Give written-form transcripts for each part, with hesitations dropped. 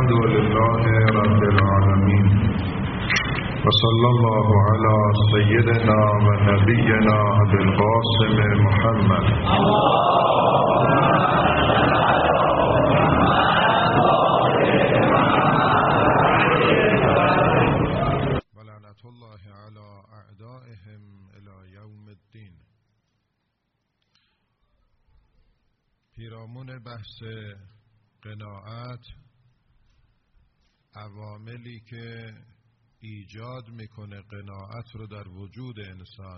الحمد لله رب العالمين وصلى الله على سيدنا ونبينا أبي القاسم محمد ولعنة الله على أعدائهم إلى يوم الدين. پیرامون بحث قناعت، عواملی که ایجاد میکنه قناعت رو در وجود انسان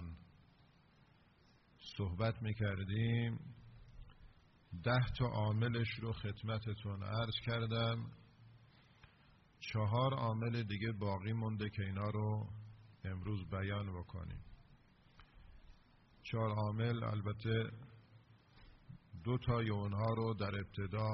صحبت میکردیم. 10 عاملش رو خدمتتون عرض کردم. 4 عامل دیگه باقی مونده که اینا رو امروز بیان بکنیم. 4 عامل، البته 2 تای اونها رو در ابتدا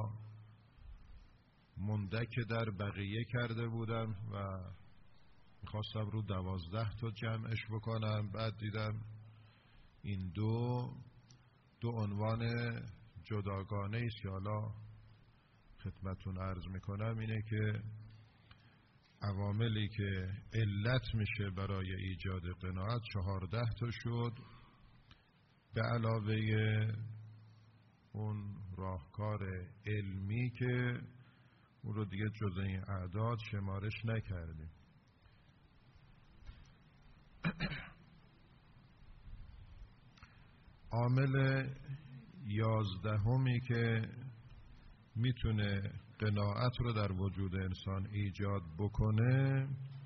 مندک در بقیه کرده بودم و میخواستم رو 12 تا جمعش بکنم. بعد دیدم این دو عنوان جداگانه است که حالا خدمتون عرض میکنم. اینه که عواملی که علت میشه برای ایجاد قناعت 14 تا شد، به علاوه اون راهکار علمی که اون رو دیگه جز این اعداد شمارش نکردیم. عامل 11می که میتونه قناعت رو در وجود انسان ایجاد بکنه،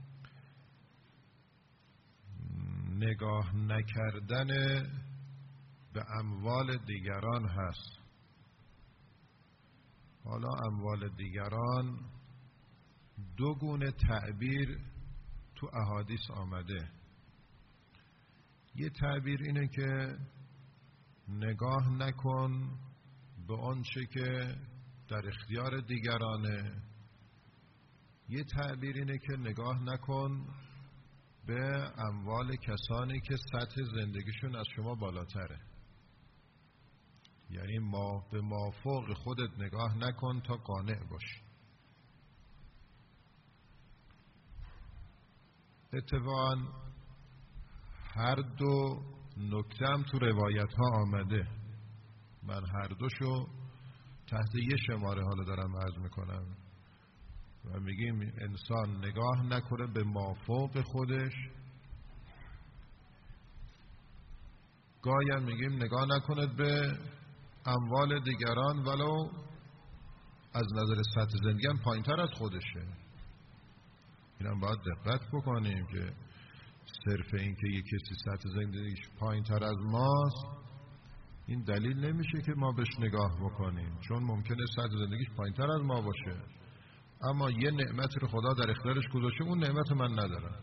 نگاه نکردن به اموال دیگران هست. حالا اموال دیگران 2 گونه تعبیر تو احادیث آمده. یه تعبیر اینه که نگاه نکن به آنچه که در اختیار دیگرانه. یه تعبیر اینه که نگاه نکن به اموال کسانی که سطح زندگیشون از شما بالاتره. یعنی به مافوق خودت نگاه نکن تا قانع باشی. اتفاقاً هر 2 نکته هم تو روایت ها آمده. من هر دوشو تحت یه شماره حالا دارم عرض میکنم و میگیم انسان نگاه نکنه به مافوق خودش. گاهی هم میگیم نگاه نکنه به اموال دیگران ولو از نظر سطح زندگی هم پایین‌تر از خودشه. اینم باید دقت بکنیم که صرف این که یک کسی سطح زندگیش پایین‌تر از ماست این دلیل نمیشه که ما بهش نگاه بکنیم، چون ممکنه سطح زندگیش پایین‌تر از ما باشه اما یه نعمت رو خدا در اختیارش گذاشته، اون نعمت من ندارم.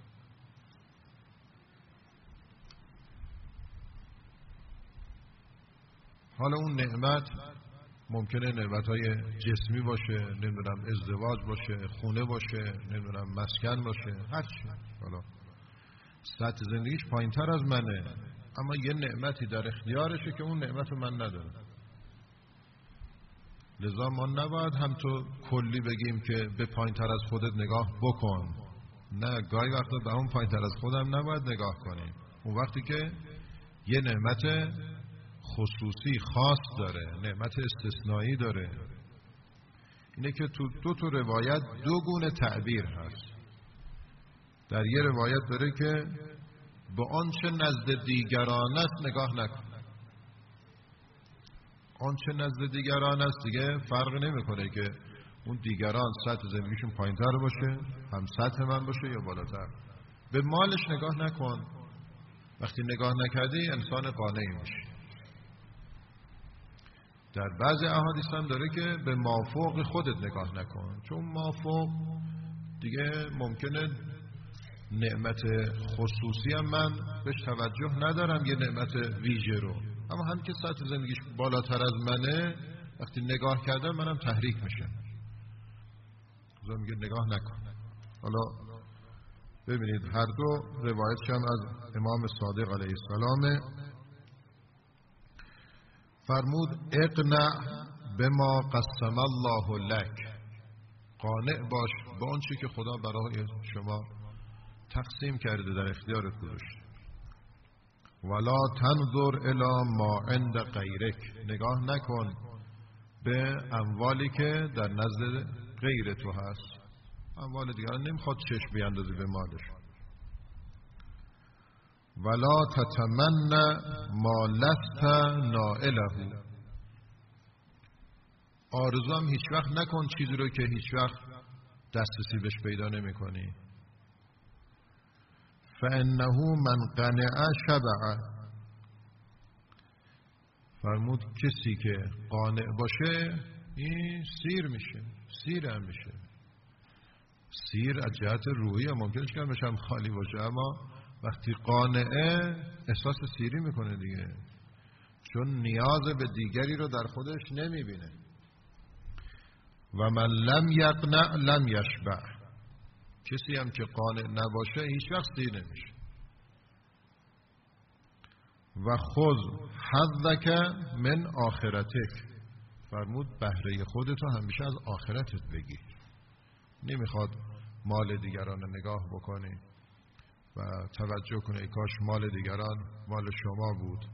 حالا اون نعمت ممکنه نعمت‌های جسمی باشه، نمیدونم ازدواج باشه، خونه باشه، نمیدونم مسکن باشه، هر چی. حالا سطح زندگیش پایین‌تر از منه اما یه نعمتی در اختیارشه که اون نعمت رو من ندارم. لذا ما نباید هم تو کلی بگیم که به پایین‌تر از خودت نگاه بکن. نه، گاهی وقتا به اون پایین‌تر از خودم نباید نگاه کنیم. اون وقتی که یه نعمت خصوصی خاص داره، نعمت استثنایی داره. اینه که تو 2 روایت 2 گونه تعبیر هست. در یه روایت داره که به آنچه نزد دیگران است نگاه نکن. آنچه نزد دیگران است دیگه فرق نمیکنه که اون دیگران سطح زندگیشون پایین‌تر باشه، هم سطح من باشه یا بالاتر. به مالش نگاه نکن. وقتی نگاه نکردی انسان قانعی میشی. در بعضی احادیث هم داره که به مافوق خودت نگاه نکن، چون مافوق دیگه ممکنه نعمت خصوصی هم من بهش توجه ندارم، یه نعمت ویژه رو، اما هم که سطح زندگیش بالاتر از منه وقتی نگاه کردم منم تحریک میشم. خدا میگه نگاه نکن. حالا ببینید هر 2 روایتش هم از امام صادق علیه السلام. فرمود اقنع بما قسم الله لك قانع باش با اون چی که خدا برای شما تقسیم کرده، در اختیارت گذاشته. ولا تنظر الی ما عند غیرک، نگاه نکن به اموالی که در نزد غیر تو هست. اموال دیگران نمیخواد چشم بیاندازی به مالش. ولا تتمنى ما لست نائله، آرزو هم هیچ وقت نکن چیزی رو که هیچ وقت دسترسی بهش پیدا نمی کنی. فانه من قنع شبع، فرمود کسی که قانع باشه این سیر میشه، سیر هم میشه. سیر از جهت روحی ممکنه که بشم خالی باشه، اما وقتی قانعه احساس سیری میکنه دیگه، چون نیاز به دیگری رو در خودش نمیبینه. و من لم یقنع لم یشبع، کسی هم که قانع نباشه هیچ وقت سیر نمیشه. و خذ حظک من آخرتک، فرمود بهره خودتو همیشه از آخرتت بگیر. نمیخواد مال دیگران رو نگاه بکنی و توجه کنی کاش مال دیگران مال شما بود.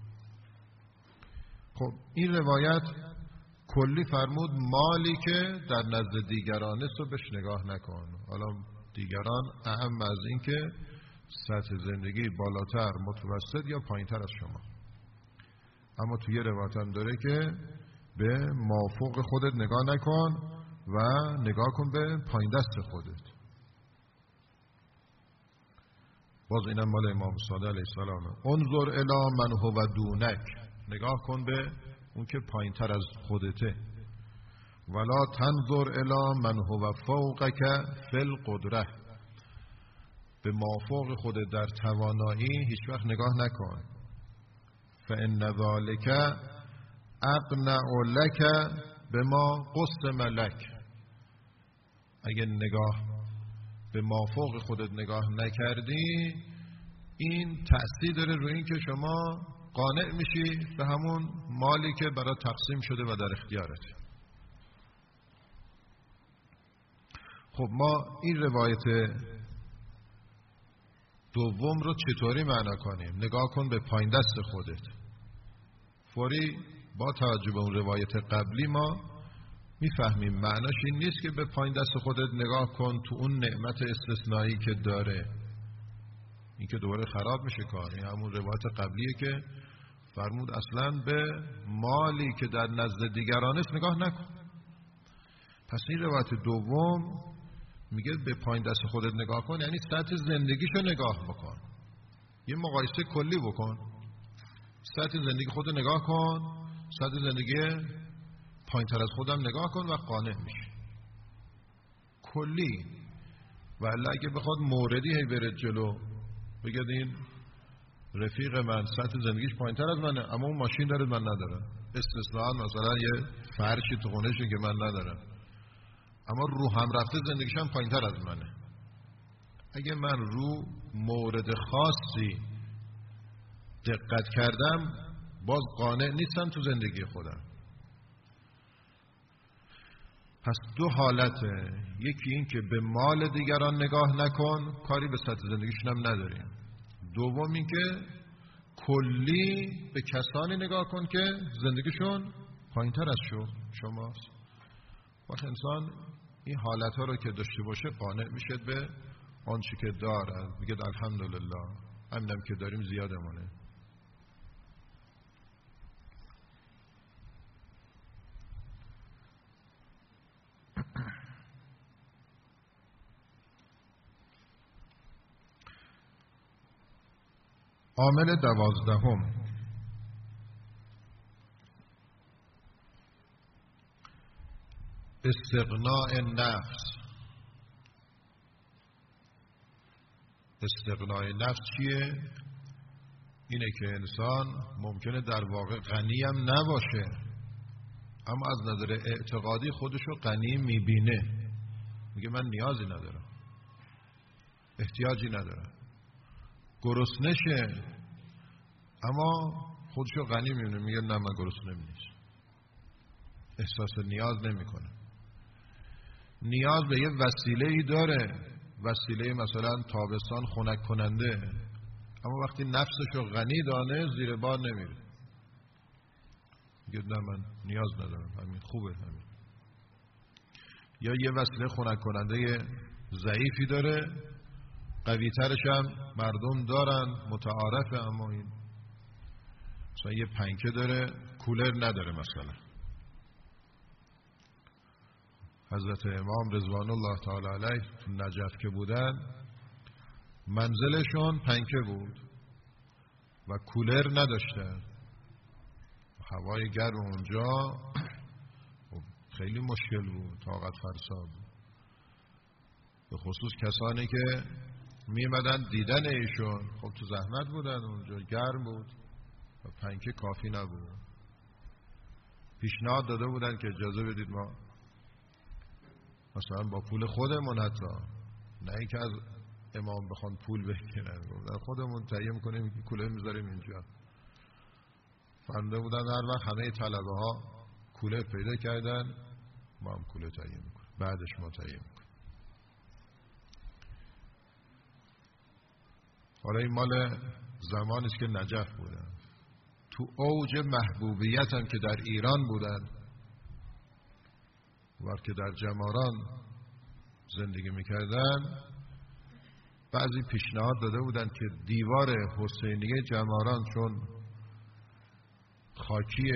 خب این روایت کلی فرمود مالی که در نزد دیگران است رو بهش نگاه نکن. حالا دیگران اهم از این که سطح زندگی بالاتر، متوسط یا پایینتر از شما. اما توی روایت هم داره که به مافوق خودت نگاه نکن و نگاه کن به پایین دست خودت. باز اینم مال امام صادق علیه السلام. انظر الی من هو دونک، نگاه کن به اون که پایین تر از خودته. ولا تنظر الی من هو فوقک فی القدره، به مافوق خودت در توانایی هیچ وقت نگاه نکن. فان ذلک اقنع لک بما قسم لک، اگه نگاه به مافوق خودت نگاه نکردی این تأثیر داره روی این که شما قانع میشی به همون مالی که برای تقسیم شده و در اختیارت. خب ما این روایت دوم رو چطوری معنا کنیم؟ نگاه کن به پایین دست خودت. فوری با توجه به اون روایت قبلی ما میفهمیم معناش این نیست که به پایین دست خودت نگاه کن تو اون نعمت استثنایی که داره، این که دوباره خراب میشه کار. این همون روایت قبلیه که فرمود اصلا به مالی که در نزد دیگران است نگاه نکن. پس این روایت دوم میگه به پایین دست خودت نگاه کن، یعنی سطح زندگیشو نگاه بکن، یه مقایسه کلی بکن. سطح زندگی خودت نگاه کن، سطح زندگی پایین تر از خودم نگاه کن و قانع میشی کلی. ولی اگه بخواد موردی هی بره جلو بگید این رفیق من سطح زندگیش پایین تر از منه اما اون ماشین داره من ندارم، استثناء مثلا یه فرشی تو خونهشه که من ندارم اما رو هم رفته زندگیشم پایین تر از منه. اگه من رو مورد خاصی دقت کردم باز قانع نیستم تو زندگی خودم. پس دو حالته، یکی این که به مال دیگران نگاه نکن، کاری به سطح زندگیشون هم نداریم. دوم این که کلی به کسانی نگاه کن که زندگیشون پایین تر از شماست. وقت انسان این حالت ها رو که داشته باشه قانع میشه به آنچه که داره، میگه الحمدلله همینم که داریم زیادمونه. عامل 12 استغناء نفس. استغناء نفس چیه؟ اینه که انسان ممکنه در واقع غنی هم نباشه اما از نظر اعتقادی خودشو غنی میبینه، میگه من نیازی ندارم، احتیاجی ندارم. گرسنشه اما خودشو غنی میبینه، میگه نه من گرسنه نیست، احساس نیاز نمیکنه. نیاز به یه وسیله‌ای داره، وسیله مثلا تابستان خنک کننده، اما وقتی نفسشو غنی دانه زیر بار نمیره، میگه نه من نیاز ندارم، همین خوبه همین. یا یه وسیله خنک کننده ضعیفی داره، قوی ترش هم مردم دارن متعارفه، اما این مثلا یه پنکه داره کولر نداره. مثلا حضرت امام رضوان الله تعالی علیه تو نجف که بودن منزلشون پنکه بود و کولر نداشتن، هوای گرم اونجا خیلی مشکل بود، طاقت فرسا بود، به خصوص کسانی که میمدن دیدن ایشون، خب تو زحمت بودن، اونجا گرم بود و پنکه کافی نبود. پیشنهاد داده بودن که اجازه بدید ما مثلا با پول خودمون، حتی نه اینکه از امام بخوان پول بگیرن، خودمون تهیه میکنیم که کولر میذاریم اینجا. فهمیده بودن هر وقت همه طلبه ها کولر پیدا کردن، ما هم کولر تهیه میکنیم، بعدش ما تهیه میکنیم. حالا این مال زمانی است که نجف بودن، تو اوج محبوبیت هم که در ایران بودن، وقتی که در جماران زندگی میکردن، بعضی پیشنهاد داده بودن که دیوار حسینیه جماران چون خاکی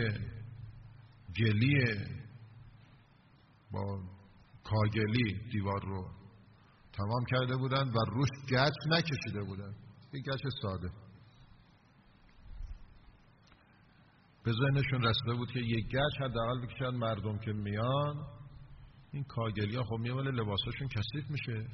گلی با کاگلی دیوار رو تمام کرده بودن و روش گچ نکشیده بودن، یه گچ ساده. به ذهنشون رسیده بود که یه گچ حداقل بکشن، مردم که میان این کاگلی ها خب میامونه لباساشون کثیف میشه.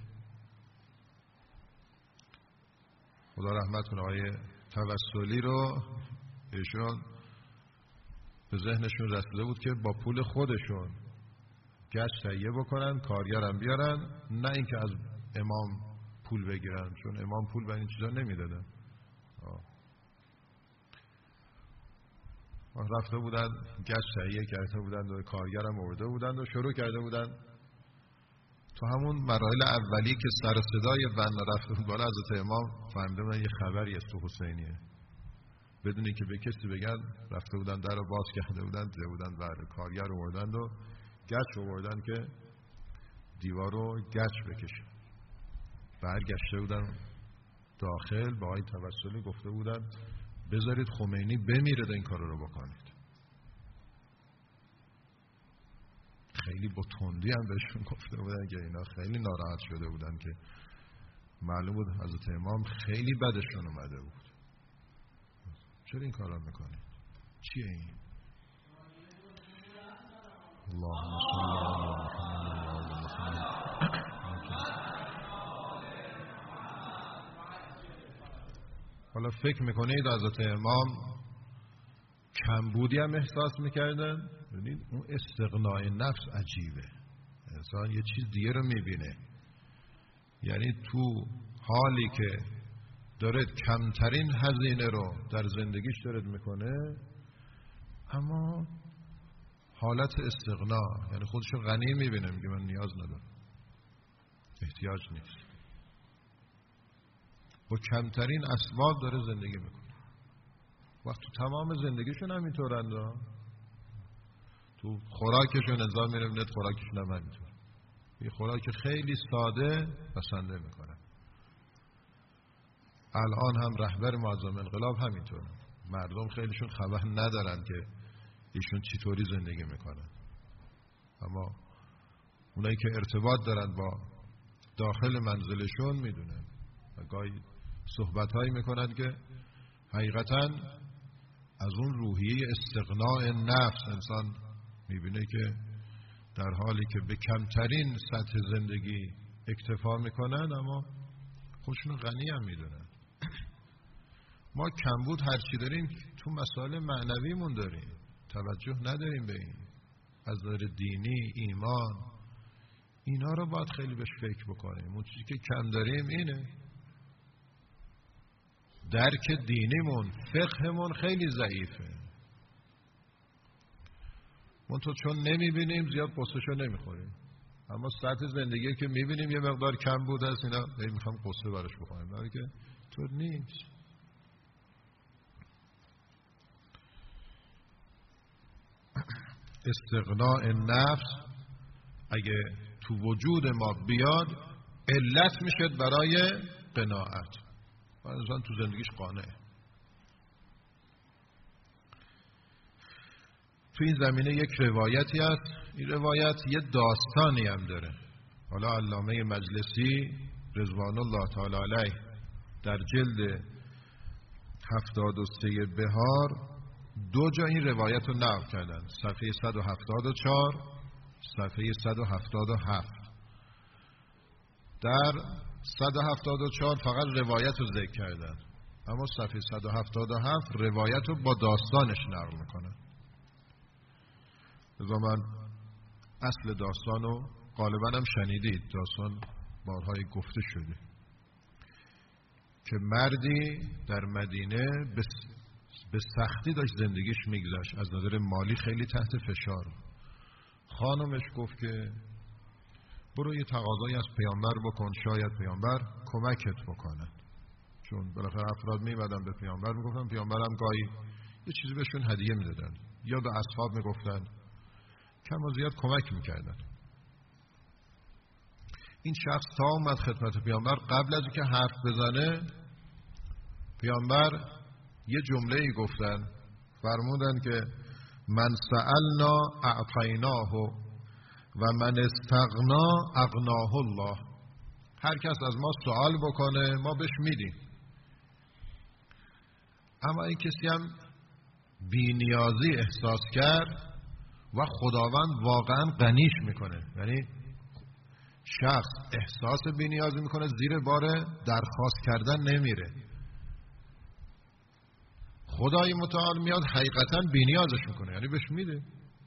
خدا رحمت کنه آقای توسلی رو، ایشون به ذهنشون رسیده بود که با پول خودشون گچ تهیه بکنن، کارگرم بیارن، نه اینکه از امام پول بگیرن، چون امام پول به این چیزا نمیدادن. رفته بودن گچ تهیه کرده بودن و کارگرم آورده بودن و شروع کرده بودن. تو همون مراحل اولی که سر صدای بنا رفته بود بالا، حضرت امام فهمیده من یه خبری است تو حسینیه، بدون اینکه به کسی بگن رفته بودن در رو باز کرده بودن، دیده بودن بله کارگر آوردن و گچ آوردن که دیوار رو گچ بکشه. برگشته بودن داخل، با آقای توسلی گفته بودن بذارید خمینی بمیره این کار رو بکنید. خیلی با تندی هم بهشون گفته بودن که اینا خیلی ناراحت شده بودن که معلوم بود حضرت امام خیلی بدشون اومده بود. چرا این کارا میکنید؟ چیه این؟ اللهم صل علی محمد. حالا فکر میکنید حضرت امام کمبودی هم احساس میکردن؟ ببینید اون استغنای نفس عجیبه، انسان یه چیز دیگه رو میبینه. یعنی تو حالی که داره کمترین هزینه رو در زندگیش داره میکنه، اما حالت استغنا، یعنی خودشو غنی میبینه، میگه من نیاز ندارم، احتیاج نیست، با کمترین اسباب داره زندگی میکنه. وقت تو تمام زندگیشون همینطورند، تو خوراکشون انظام میره بینید خوراکشون هم همینطور، یه خوراک خیلی ساده پسنده میکنن. الان هم رهبر معظم انقلاب همینطوره، مردم خیلیشون خبر ندارن که ایشون چطوری زندگی میکنن، اما اونایی که ارتباط دارن با داخل منزلشون میدونن و گاهی صحبتهایی میکنن که حقیقتاً از اون روحیه استغناء نفس انسان میبینه که در حالی که به کمترین سطح زندگی اکتفا میکنن اما خودشون غنی هم میدونن. ما کمبود هرچی داریم تو مسائل معنویمون داریم، توجه نداریم به این. از نظر دینی، ایمان، اینا رو باید خیلی بهش فکر بکنیم. اون چیزی که کم داریم اینه، درک دینیمون، فقهمون خیلی ضعیفه. من تو چون نمیبینیم زیاد قصهشو نمیخوریم. اما سطح زندگی که میبینیم یه مقدار کم بوده است، اینا میخوام قصه براش بخونیم، برای که طور نیست. استغناء نفس اگه تو وجود ما بیاد علت میشه برای قناعت و انسان تو زندگیش قانعه. تو این زمینه یک روایتی هست، این روایت یه داستانی هم داره. حالا علامه مجلسی رضوان الله تعالی علیه در جلد 73 بهار 2 جا این روایت رو نقل کردن، صفحه 174 صفحه 177. در 174 فقط روایت رو ذکر کردن، اما صفحه 177 روایت رو با داستانش نقل میکنن. لذا من اصل داستان رو غالبا هم شنیدید، داستان بارهای گفته شده که مردی در مدینه به سختی داشت زندگیش میگذشت، از نظر مالی خیلی تحت فشار. خانمش گفت که برو یه تقاضایی از پیامبر بکن، شاید پیامبر کمکت بکنه. چون بالاخره افراد میمدن به پیامبر میگفتن، پیامبرم گاهی یه چیزی بهشون هدیه میدادن یا به اصحاب میگفتن، کم و زیاد کمک میکردن. این شخص تا اومد خدمت پیامبر، قبل از اینکه حرف بزنه پیامبر یه جمله‌ای گفتن، فرمودن که من سألنا اعطیناه و من استغنا اغناه الله. هر کس از ما سوال بکنه ما بهش میدیم، اما این کسی هم بی‌نیازی احساس کرد و خداوند واقعا غنیش میکنه. یعنی شخص احساس بی‌نیازی میکنه، زیر بار درخواست کردن نمیره. خدای متعال میاد حقیقتا بی‌نیازش میکنه، یعنی بهش میده.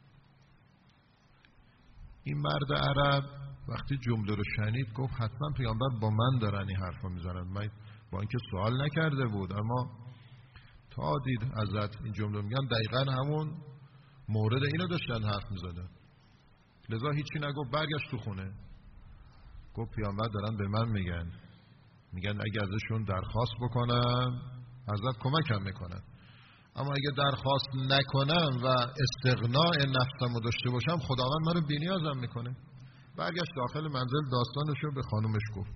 این مرد عرب وقتی جمله رو شنید گفت حتما پیامبر با من دارن این حرفا میزنن. من با اینکه سوال نکرده بود، اما تا دید حضرت این جمله میگن دقیقا همون مورد اینو داشتن حرف میزدن. لذا هیچی نگفت، برگشت تو خونه. گفت پیامبر دارن به من میگن اگه ازشون درخواست بکنم حضرت کمکم میکنن، اما اگه درخواست نکنم و استغناء نفسم رو داشته باشم خداوند من رو بی‌نیازم میکنه. برگشت داخل منزل داستانش رو به خانومش گفت.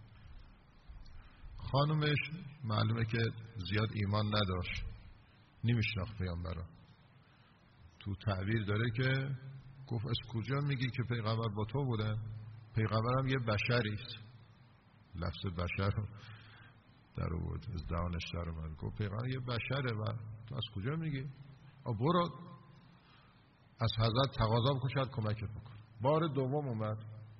خانومش معلومه که زیاد ایمان نداشت، نمیشناخت پیامبر رو. تو تعبیر داره که گفت از کجا میگی که پیغمبر با تو بودن؟ پیغمبرم یه بشریست. لفظ بشر در آورد، از دهانش در اومد. گفت پیغمبر یه بشره و تو از کجا میگی؟ برو از حضرت تقاضا بکن شاید کمکت بکن. بار دوم اومد،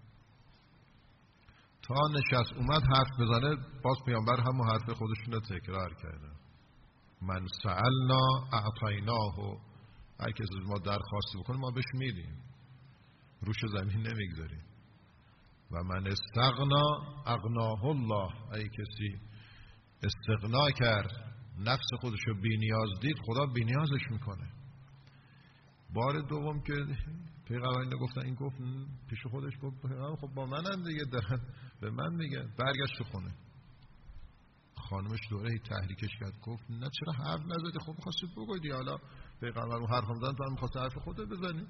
تا نشست اومد حرف بزنه، باز پیامبر همون حرف خودشون رو تکرار کرده. من سألنا اعطیناه، هر کسی از ما درخواست بکنه ما بهش میدیم، روش زمین نمیگذاریم. و من استغنا اغناه الله، ای کسی استغنا کرد نفس خودشو بی نیاز دید، خدا بی نیازش میکنه. بار دوم که پیغمبر گفتن، این گفت پیش خودش گفت پیغمبر خب با منم دیگه دارن به من میگن. برگشت تو خونه. خانمش دوره تحریکش کرد، گفت نه چرا حرف نزدی؟ خب می‌خواستید بگویی، حالا پیغمبر اون حرف میزنن تو هم می‌خواستی حرف خودت بزنی.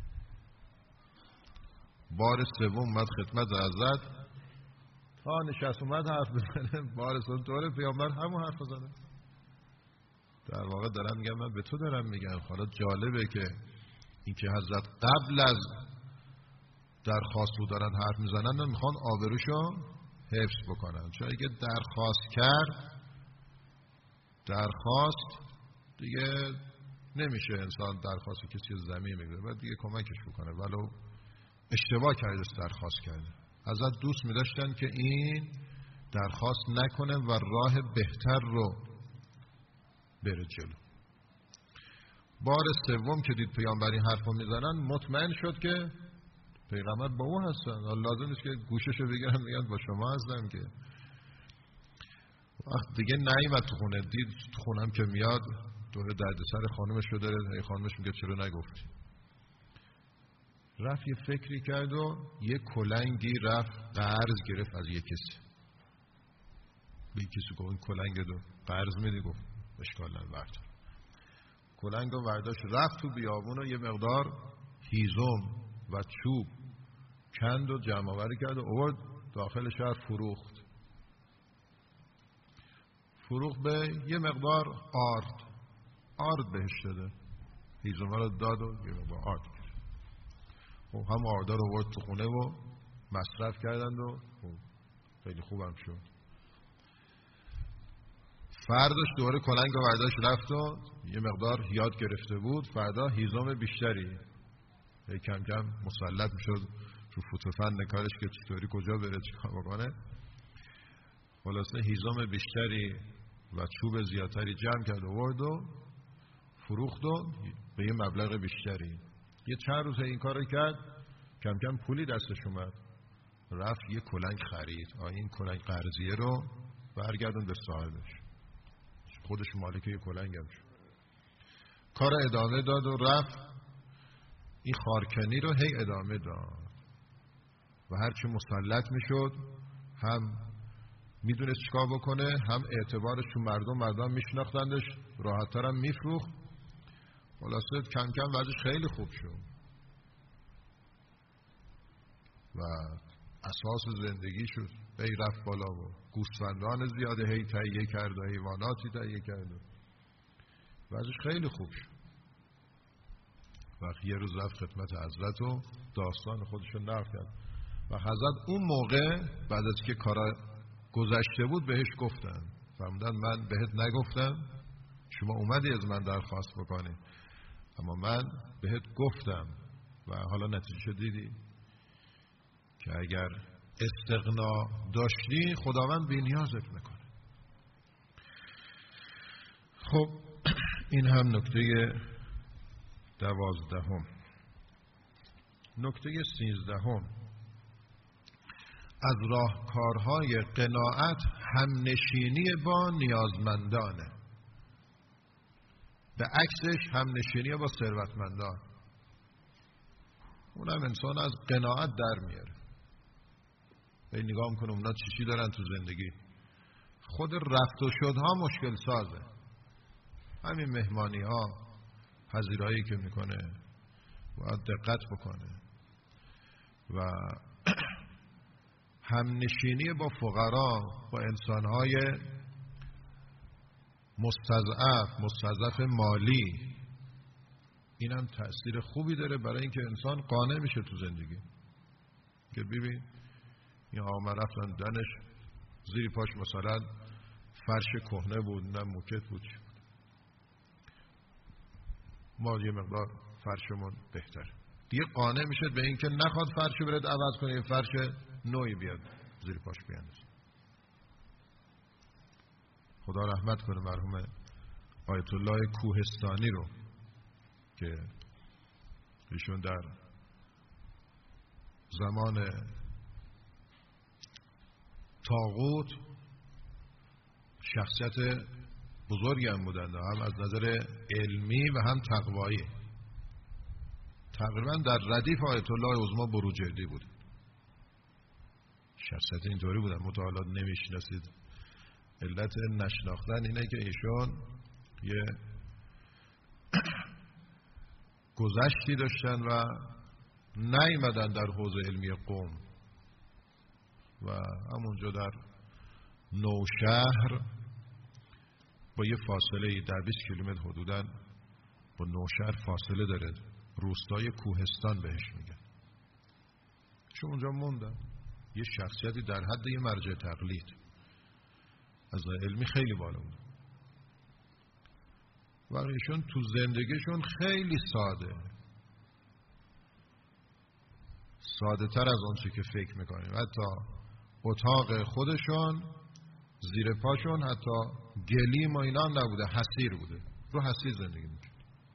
بار سوم اومد خدمت حضرت، تا نشست اومد حرف بزنه، بار سوم دوره پیامبر همون حرف زدن. در واقع دارن میگن من به تو دارم میگم. حالا جالبه که اینکه حضرت قبل از درخواست رو دارن حرف میزنن، میخوان آبروشو حفظ بکنن. چون اگه درخواست دیگه نمیشه انسان درخواست کسی زمین میگیره، باید دیگه کمکش بکنه ولو اشتباه کرده درخواست کرده. حضرت دوست می‌داشتن که این درخواست نکنه و راه بهتر رو بره جلو. بار سوم که دید پیامبر این حرفو میزنن، مطمئن شد که پیغمبر با او هستن. لازم نیست که گوششو بگیرن میگن با شما هستم. که وقت دیگه نیامد تو خونه، دید تو خونم که میاد دور دردسر خانمش رو داره. خانمش میگه چرا نگفتی؟ رفت یه فکری کرد و یه کلنگی رفت قرض گرفت از یه کسی. به کسی گفت این کلنگ رو قرض میدی؟ گفت اشکال نداره. کلنگ رو برداشت رفت تو بیابون و یه مقدار هیزم و چوب کند و جمع آوری کرد و آورد داخل شهر فروخت به یه مقدار آرد بهش داده. هیزم رو داد و یه مقدار آرد کرد. خب هم آردا رو آورد تو خونه و مصرف کردند و خیلی خوبم شد. فرداش دوباره کلنگ رو برداشت رفت و یه مقدار یاد گرفته بود. فردا هیزم بیشتری کم کم مسلط میشد رو فوتوفن کارش که چطوری کجا بره چیکار بکنه. خلاصه هیزم بیشتری و چوب زیادتری جمع کرد و آورد و فروخت و به یه مبلغ بیشتری. یه چند روز این کارو کرد، کم کم پولی دستش اومد، رفت یه کلنگ خرید. این کلنگ قرضیه رو برگردون به صاحبش، خودش مالک یه کلنگ هم شد. کار ادامه داد و رفت این خارکنی رو هی ادامه داد و هرچی مسلط میشد هم میدونست چیکار بکنه، هم اعتبارش تو مردم میشناختندش، راحت‌تر هم میفروخت. خلاصه کم کم وضعش خیلی خوب شد و اساس زندگی شد هی رفت بالا و گوسفندان زیاده هی تهیه کرد و حیواناتی تهیه کرد و وضعش خیلی خوب شد. وقتی یه روز رفت خدمت حضرت و داستان خودشو نقل کرد و حضرت اون موقع بعد از که کارا گذشته بود بهش گفتن، فرمودن من بهت نگفتم، شما اومدی از من درخواست بکنی، اما من بهت گفتم و حالا نتیجه دیدی که اگر استغنا داشتی خداوند بی‌نیازت میکنه. خب این هم نکته 12. نکته 13: از راهکارهای قناعت همنشینی با نیازمندانه، به عکسش همنشینی با ثروتمندان. اونم انسان از قناعت در میاره. به نگاه میکنه اونا چی دارن تو زندگی. خود رفت و شدها مشکل سازه. همین مهمانی ها، پذیرایی که میکنه باید دقت بکنه و همنشینی با فقرا، با انسانهای مستضعف مالی، این هم تأثیر خوبی داره برای اینکه انسان قانع میشه تو زندگی. که ببین این آقا رفتن دنش زیر پاش مثلا فرش کهنه بود، نه موکت بود، ما یه مقدار فرشمون بهتر، دیگه قانع میشه به اینکه نخواد فرشو برد عوض کنه، یه فرش نوعی بیاد زیر پاش بیاندازه. خدا رحمت کنه مرحوم آیت الله کوهستانی رو که ایشون در زمان طاغوت شخصیت بزرگی هم بودند، هم از نظر علمی و هم تقوایی. تقریبا در ردیف آیت الله عظما بروجردی بود. شخصیت اینطوری بودن، متعالات نمیشناسید. علت نشناختن اینه که ایشون یه گذشتی داشتن و نیامدن در حوزه علمی قم و همونجا در نوشهر با یه فاصله 10-20 کیلومتر حدوداً با نوشهر فاصله داره، روستای کوهستان بهش میگن. چون اونجا موندن، یه شخصیتی در حد یه مرجع تقلید، از علمی خیلی بالا بود و ایشون تو زندگیشون خیلی ساده تر از اون چی که فکر میکنیم. حتی اتاق خودشون زیر پاشون حتی گلیم و اینا نبوده، حصیر بوده، رو حصیر زندگی میکنه.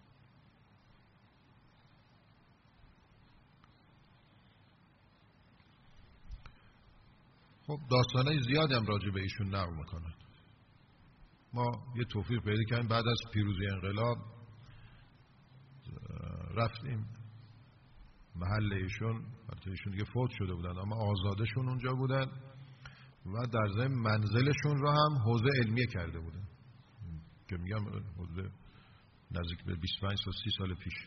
خب داستانای زیادی هم راجع به ایشون نقل میکنن. ما یه توفیق پیدا کردیم بعد از پیروزی انقلاب رفتیم محل ایشون، البته ایشون دیگه فوت شده بودن اما آزادشون اونجا بودن و در ضمن منزلشون رو هم حوزه علمیه کرده بودن که میگم حوزه نزدیک به 25 تا 30 سال پیش.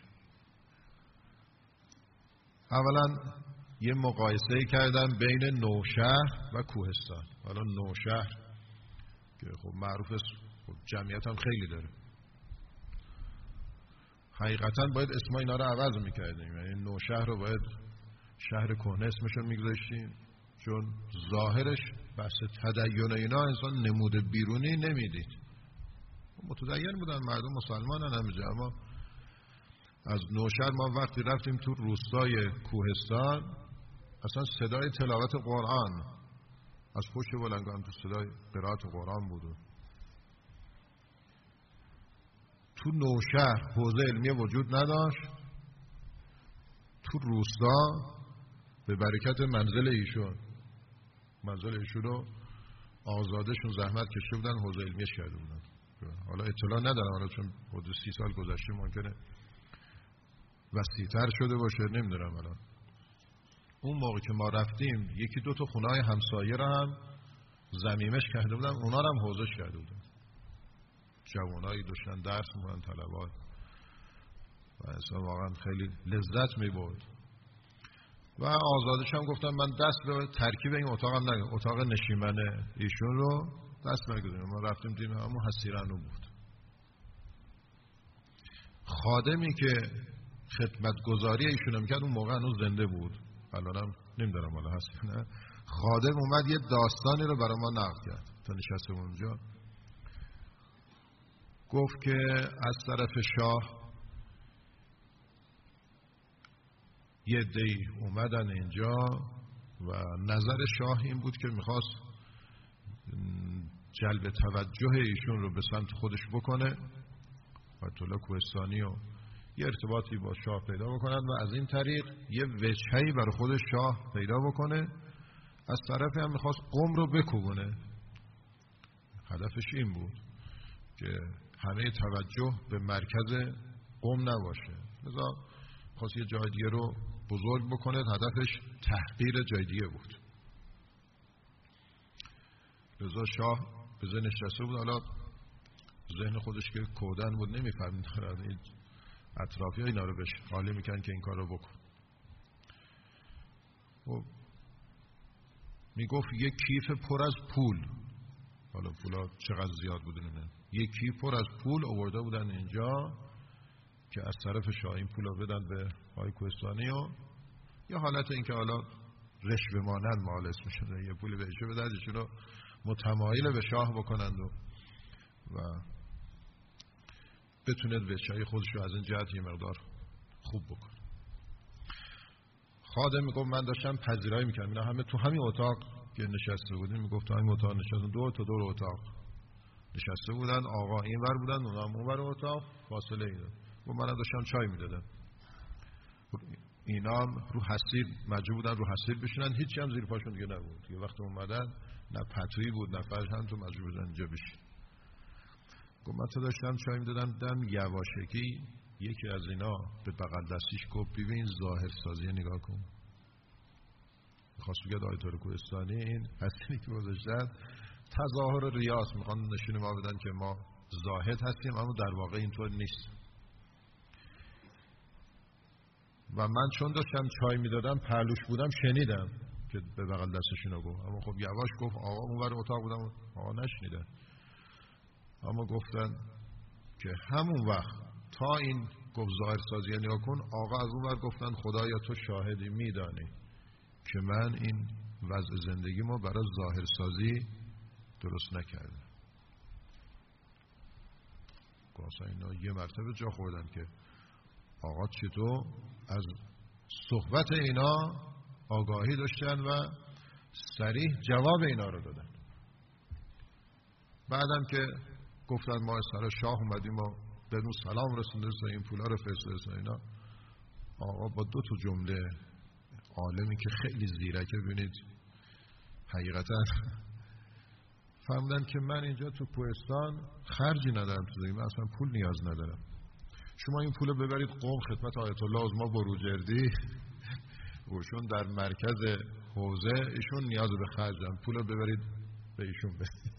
اولا یه مقایسه کردن بین نوشهر و کوهستان. حالا نوشهر که خب معروف است، خب جمعیت هم خیلی داره، حقیقتا باید اسم اینا رو عوض میکردیم، یعنی نوشهر رو باید شهر کهنه اسمشون میگذاشتیم، چون ظاهرش بحث تدین اینا انسان نمود بیرونی نمیدید. متدین بودن، مردم مسلمانن همینجا، اما از نوشهر ما وقتی رفتیم تو روستای کوهستان اصلا صدای تلاوت قرآن از پشت بلنگان تو صدای قرائت قرآن بود. تو نوشهر حوزه علمیه وجود نداشت، تو روستا به برکت منزل ایشون رو آزادشون زحمت کشیده بودن، حوزه علمیش کرده بودن. حالا اطلاع ندارم، حالا چون حدود 30 سال گذشته ممکنه وسیع‌تر شده باشه، نمیدونم. الان اون موقع که ما رفتیم یکی دو تا خونه‌های همسایه رو هم زمیمش کرده بودن، اونا رو هم حوزهش کرده بودن. جوانایی داشتن درس می‌خوندن، طلبات، و اصلا واقعا خیلی لذت می‌برد. و آزادش هم گفتم من دست به ترکیب این اتاقم نگم، اتاق نشیمن ایشون رو دست نگذاریم. ما رفتیم دیدیم همون حسیرانو بود. خادمی که خدمتگزاری ایشون میکرد اون موقع هنوز زنده بود، الانم نمیدونم حالا هست یا نه. خادم اومد یه داستانی رو برای ما نقل کرد تا نشستم اونجا. گفت که از طرف شاه یه عده‌ای اومدن اینجا و نظر شاه این بود که میخواست جلب توجه ایشون رو به سمت خودش بکنه و طلا کوهستانی و یه ارتباطی با شاه پیدا بکنن و از این طریق یه وجهی برای خودش شاه پیدا بکنه. از طرفی هم میخواست قم رو بکوبونه. هدفش این بود که همه توجه به مرکز قم نباشه، لذا خواست یه جای دیگه رو بزرگ بکنه. هدفش تحقیر جای دیگه بود. لذا شاه به ذهن نشسته بود، حالا ذهن خودش که کودن بود نمیفهمید این اطرافی ها اینا رو بهش حالی میکنن که این کار رو بکن. میگفت یک کیف پر از پول، حالا پولا چقدر زیاد بودن نه، یک کیف پر از پول آورده بودن اینجا که از طرف شاه این پولا بدن به آقای کوهستانی و یا حالت این که حالا رشوه مانند مال اسمش شده، یه پولی بهش بدن ایشون رو متمایل به شاه بکنند و بتوند وجه‌های خودش رو از این جهت یه مقدار خوب بکنه. خادم میگفت من داشتم پذیرایی میکردم، اینا همه تو همین اتاق که نشسته بودیم، میگفت تو همین اتاق نشستن، دور تا دور اتاق نشسته بودن، آقا این ور بودن اونا هم اون ور اتاق، فاصله اینا. و منم داشتم چای میدادم، اینا هم رو حسیر مجبور بودن رو حسیر بشینن، هیچی هم زیر پاشون دیگه نبود. یه وقت اومدن نه پتویی بود نه فرش، هم تو مجبور بودن اینجا بشین. گفت من تو داشتم چای میدادم، دم یواشکی یکی از اینا به بغل دستیش گفت ببین ظاهر سازی نگاه کن. میخواست بگه آیت الله کوهستانی این حسینی که گذاشتن تظاهر ریاست، میخوان نشون ما بدن که ما زاهد هستیم، اما در واقع اینطور نیست. و من چون داشتم چای میدادم پهلوش بودم شنیدم که به بغل دستشون گفت، اما خب یواش گفت، آقا اونور اتاق بودم آقا نشنیدن. اما گفتن که همون وقت تا این گفت ظاهر سازی نگاه کن، آقا از اون ور گفتن خدایا تو شاهدی میدانی که من این وضع زندگی ما برای ظاهر سازی درست نکردم. گفتن اینا یه مرتبه جا خوردن که آقا چطور از صحبت اینا آگاهی داشتن و صریح جواب اینا رو دادن. بعدم که گفتن ما از سر شاه اومدیم و بدون سلام رسوندیم این پولا رو فرستادیم اینا، آقا با دو تا جمله عالمی که خیلی زیرکه، ببینید حقیقتا فهمیدن که من اینجا تو کوهستان خرجی ندارم تو زندگی، من اصلا پول نیاز ندارم. شما این پول ببرید قم خدمت آیت الله از ما بروجردی ایشون در مرکز حوزه، ایشون نیاز به خرجن، پولو ببرید به ایشون بدید.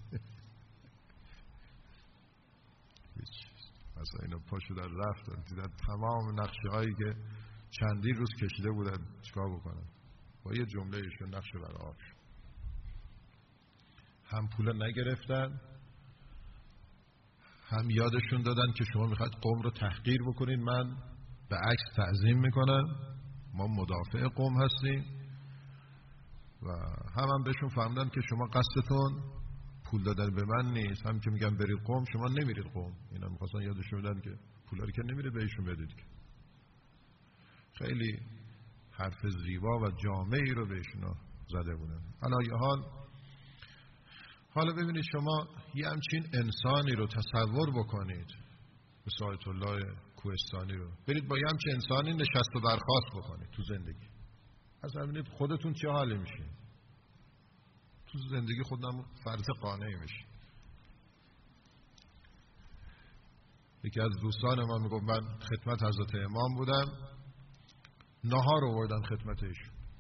مثلا اینا پا شدن رفتن، دیدن تمام نقشه هایی که چندین روز کشیده بودن چیکار بکنن، با یه جمله ایشون نقشه برای آب شد. هم پول نگرفتن، هم یادشون دادن که شما میخواید قوم رو تحقیر بکنید، من به عکس تعظیم میکنم، ما مدافع قوم هستیم. و هم بهشون فهمدن که شما قصدتون پول دادن به من نیست، هم که میگم برید قوم شما نمیرید قوم. اینا میخواستن یادشون بدن که پولا رو که نمیره بهشون بدید. که خیلی حرف زیبا و جامعی رو بهشون زده بودن. حالا ببینید شما یه همچین انسانی رو تصور بکنید، مثل آیت الله کوهستانی رو، برید با یه همچین انسانی نشست و برخاست بکنید تو زندگی. اصلا ببینید خودتون چه حالی میشه تو زندگی. خودم فرض قانعی میشه. یکی از دوستان ما میگفت من خدمت حضرت امام بودم، ناهار آوردن خدمتش.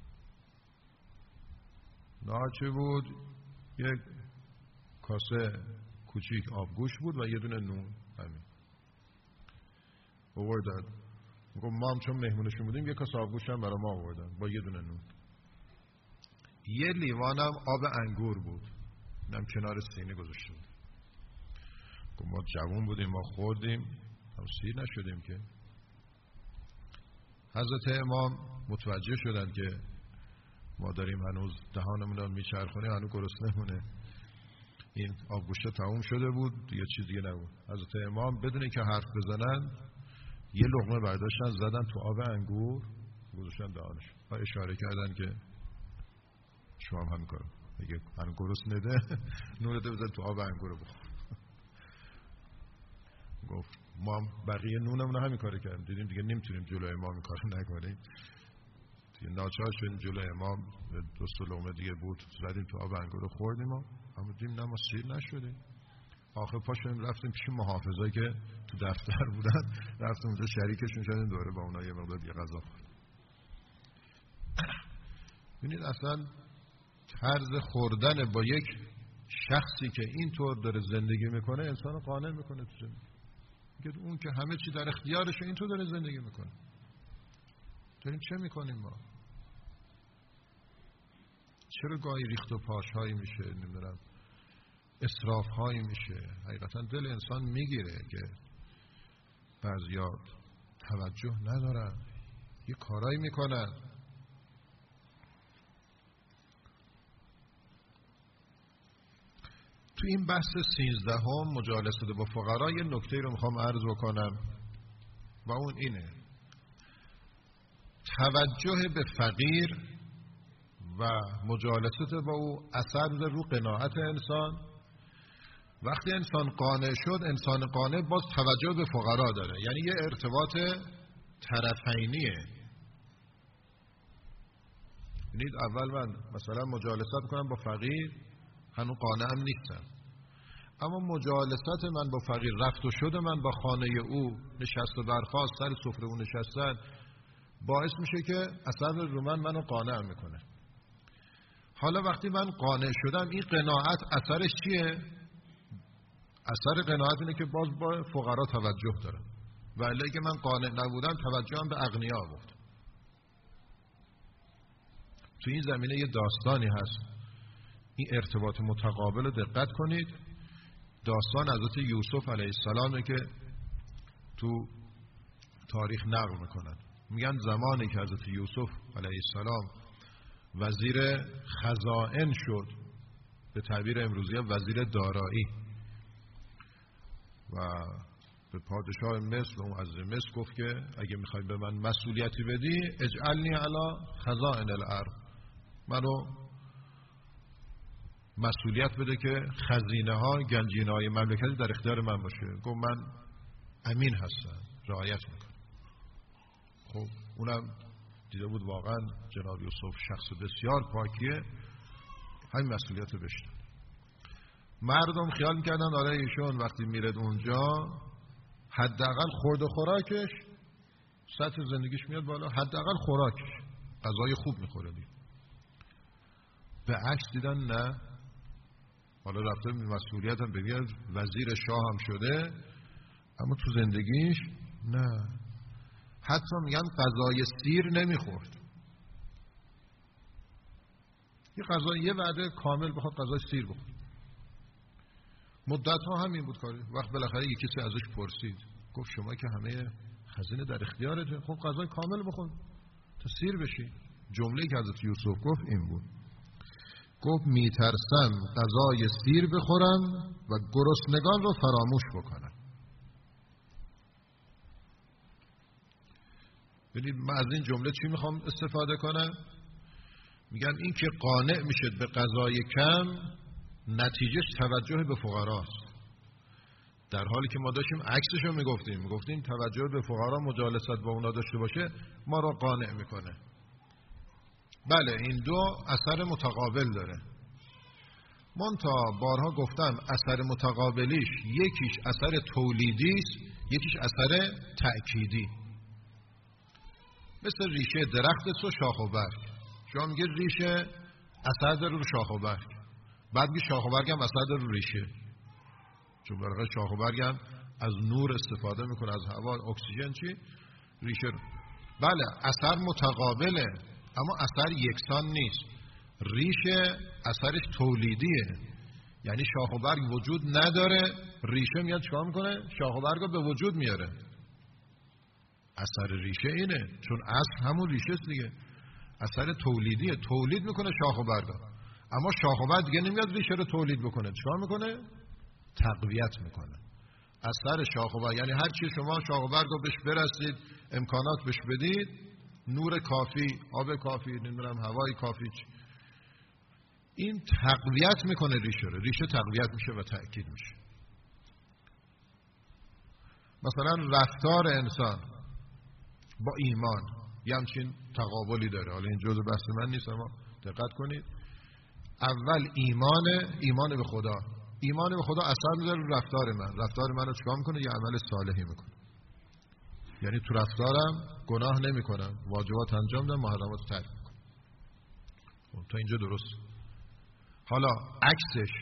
ناهار چه بود؟ یک کاسه کوچیک آبگوش بود و یه دونه نون. همین آوردن. میگم ما هم چون مهمونشون بودیم یک کاسه آبگوش هم برای ما آوردن با یه دونه نون. یه لیوانم آب انگور بود، اینم کنار سینه گذاشته بود. ما جوان بودیم، ما خوردیم، هم سیر نشدیم. که حضرت امام متوجه شدن که ما داریم هنوز دهانمون رو میچرخونیم، هنوز گرسنه مونه. این آبگوشه تموم شده بود، دیگه چیز دیگه نبود. حضرت امام بدون اینکه حرف بزنن یه لقمه برداشتن زدن تو آب انگور گذاشتن دهانش و اشاره کردن که شما هم همین کارو، اگه هنوز گرسنه ده نورت بزن تو آب انگور بخور. گفت ما هم بقیه نونمون رو همین کارو کردیم، دیدیم دیگه نمیتونیم جلوی امام این کارو نکنیم، دیگه ناچار شدیم جلوی امام. دو سه لقمه دیگه بود زدیم تو آب انگور خوردیم، اما دیدیم نه ما سیر نشدیم. آخر پا شدیم رفتیم پیش محافظایی که تو دفتر بودن، رفتیم اونجا شریکشون شدیم، دوره با اونا یه مقدار دیگه غذا خوردیم. ببینید اصلا طرز خوردن با یک شخصی که اینطور داره زندگی میکنه انسان رو قانع میکنه تو زندگی. میگه اون که همه چی در اختیارشه اینطور داره زندگی میکنه، داریم چه میکنیم ما؟ چرا گاهی ریخت و پاش هایی میشه، نمیدونم اسراف هایی میشه؟ حقیقتا دل انسان میگیره که بعضیا توجه ندارن، یه کارایی میکنن. تو این بحث 13 مجالسه با فقرا یه نکته رو میخوام عرض بکنم و اون اینه: توجه به فقیر و مجالست با او اثر رو قناعت انسان. وقتی انسان قانع شد، انسان قانع باز توجه به فقرا داره، یعنی یه ارتباط طرفینیه. ببینید اول من مثلا مجالست کنم با فقیر، هنوز قانعم نیستم، اما مجالست من با فقیر، رفت و شد من با خانه او، نشست و برخاست، سر سفره او نشستن، باعث میشه که اثر رو منو قانع میکنه. حالا وقتی من قانع شدم، این قناعت اثرش چیه؟ اثر قناعت اینه که باز با فقرا توجه دارم، ولی اگه من قانع نبودم توجهم به اغنیا بود. تو این زمینه یه داستانی هست، این ارتباط متقابل رو دقت کنید. داستان حضرت یوسف علیه السلامه که تو تاریخ نقل میکنن. میگن زمانی که حضرت یوسف علیه السلام وزیر خزائن شد، به تعبیر امروزی وزیر دارایی، و به پادشاه مصر، اون عزیز مصر، گفت که اگه میخوای به من مسئولیتی بدی اجعلنی علی خزائن الارض، منو مسئولیت بده که خزینه ها، گنجینه های مملکتی در اختیار من باشه. گفت من امین هستم، رعایت میکنم. خب اونم دیده بود واقعا جناب یوسف شخص بسیار پاکیه، همین مسئولیت رو بشتن. مردم خیال میکردن آره ایشون وقتی میرد اونجا حداقل خورد و خوراکش، سطح زندگیش میاد بالا، حداقل خوراکش. غذای خوب میخوره دیگه. به عکس دیدن نه، حالا رفته مسئولیت هم بگیر وزیر شاه هم شده، اما تو زندگیش نه. حتی میگن غذای سیر نمیخورد. یه وعده کامل بخواد غذای سیر بخورد. مدت ها همین بود کاری. وقت بالاخره یکی کسی ازش پرسید، گفت شما که همه خزینه در اختیارته، خب غذای کامل بخور تا سیر بشی. جمله‌ای که حضرت یوسف گفت این بود، گفت میترسم غذای سیر بخورم و گرسنگان رو فراموش بکنم. ببینید من از این جمله چی میخوام استفاده کنم؟ میگم این که قانع میشد به غذای کم، نتیجهش توجه به فقراست. در حالی که ما داشتیم عکسش رو میگفتیم توجه به فقرا، مجالست با اونا داشته باشه ما را قانع میکنه. بله این دو اثر متقابل داره. منتها بارها گفتم اثر متقابلیش یکیش اثر تولیدی است، یکیش اثر تأکیدی. مثل ریشه درخت و شاخ و برگ. شما میگه ریشه اثر داره رو شاخ و برگ، بعد میگه شاخ و برگ هم اثر داره رو ریشه، چون برای شاخ و برگ هم از نور استفاده میکنه، از هوا، اکسیژن، چی؟ ریشه رو. بله اثر متقابله اما اثر یکسان نیست. ریشه اثرش تولیدیه، یعنی شاخ و برگ وجود نداره، ریشه میاد چیکار میکنه؟ شاخ و برگ رو به وجود میاره. اثر ریشه اینه، چون اصل همون ریشه است دیگه. اثر تولیدیه، تولید میکنه شاخ و برگ، اما شاخ و برگ دیگه نمیاد ریشه رو تولید بکنه. چیکار میکنه؟ تقویت میکنه. اثر شاخ و برگ یعنی هر چی شما شاخ و برگ رو بهش برسید، امکانات بهش بدید، نور کافی، آب کافی، نمیدونم هوای کافی، این تقویت میکنه ریشه رو. ریشه تقویت میشه و تأکید میشه. مثلا رفتار انسان با ایمان یه همچین تقابلی داره. حالا این جزء بحث من نیست اما دقت کنید. اول ایمان به خدا. ایمان به خدا اثر میذاره رو رفتار من. رفتار من رو چیکار میکنه؟ یه عمل صالحی میکنه. یعنی تو رفتارم گناه نمیکنم، واجبات انجام میدم، محرمات ترک میکنم. تا اینجا درست. حالا عکسش،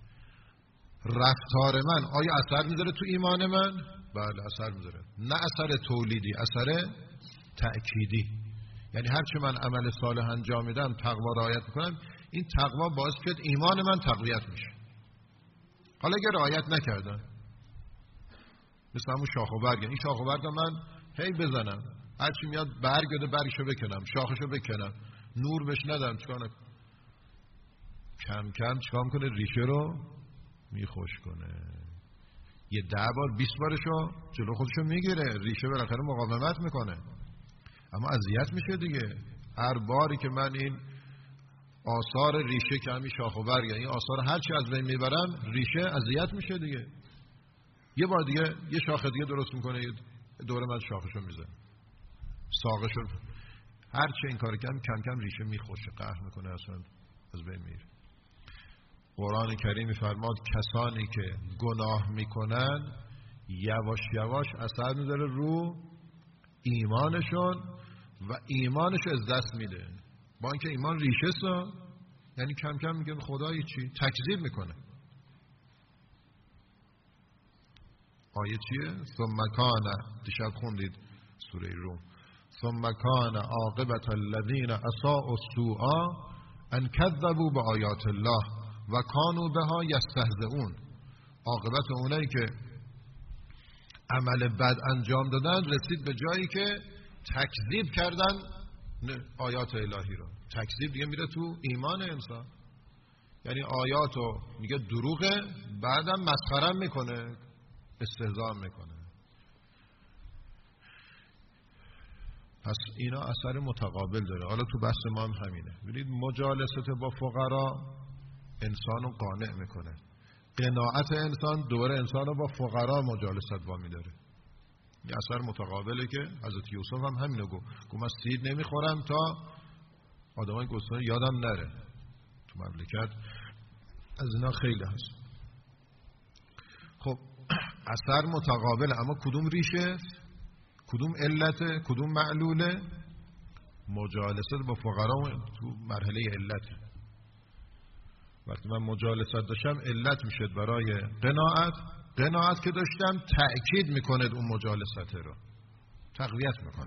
رفتار من آیا اثر میذاره تو ایمان من؟ بله اثر میذاره. نه اثر تولیدی، اثر تأکیدی. یعنی هر چه من عمل صالح انجام میدم، تقوا رعایت میکنم، این تقوا باعث شد ایمان من تقویت میشه. حالا اگه رعایت نکردم، مثل همون شاخ و برگ، این شاخ و برگ من هی بزنم، هر چی میاد برگ بده برگشو بکنم، شاخشو بکنم، نور بهش ندم، چیکار نکنم؟ کم کم چیکار میکنه؟ ریشه رو میخوش کنه. یه 10 بار 20 بارشو جلو خودشو میگیره، ریشه بالاخره مقاومت میکنه، اما اذیت میشه دیگه. هر باری که من این آثار ریشه که همین شاخ و برگ، این آثار هر چی از بین میبرم، ریشه اذیت میشه دیگه. یه بار دیگه یه شاخه دیگه درست میکنه، یه دوره من شاخشو میزنه، ساقشو، هر چه این کار کم کم ریشه میخوشه، قهر میکنه، اصلا از بین میره. قرآن کریم میفرماد کسانی که گناه میکنن یواش یواش اثر میذاره رو ایمانشون و ایمانشو از دست میده. با اینکه ایمان ریشه سا، یعنی کم کم میگه خدایی چی؟ تکذیب میکنه. آیه چیه؟ ثم کان، دیشب خوندید سوره روم، ثم کان عاقبت الذین اساءوا السوء ان کذبوا بآیات الله و کانوا بها یستهزئون. عاقبت اونایی که عمل بد انجام دادن رسید به جایی که تکذیب کردن آیات الهی رو. تکذیب دیگه میره تو ایمان انسان، یعنی آیاتو میگه دروغه، بعدم مسخره میکنه، استهزاء میکنه. پس اینا اثر متقابل داره. حالا تو بحث ما هم همینه. ببینید مجالست با فقرا انسانو قانع میکنه. قناعت انسان دوره انسانو با فقرا مجالست با میداره. این اثر متقابله که حضرت یوسف هم همینو گفت من سیر نمیخورم تا آدمای گستاخ یادم نره. تو مملکت از اینا خیلی هست. خب اثر متقابله، اما کدوم ریشه، کدوم علته، کدوم معلوله؟ مجالست با فقرا تو مرحله علت. وقتی من مجالست داشتم علت میشد برای قناعت که داشتم تأکید میکنه اون مجالست رو تقویت میکنه.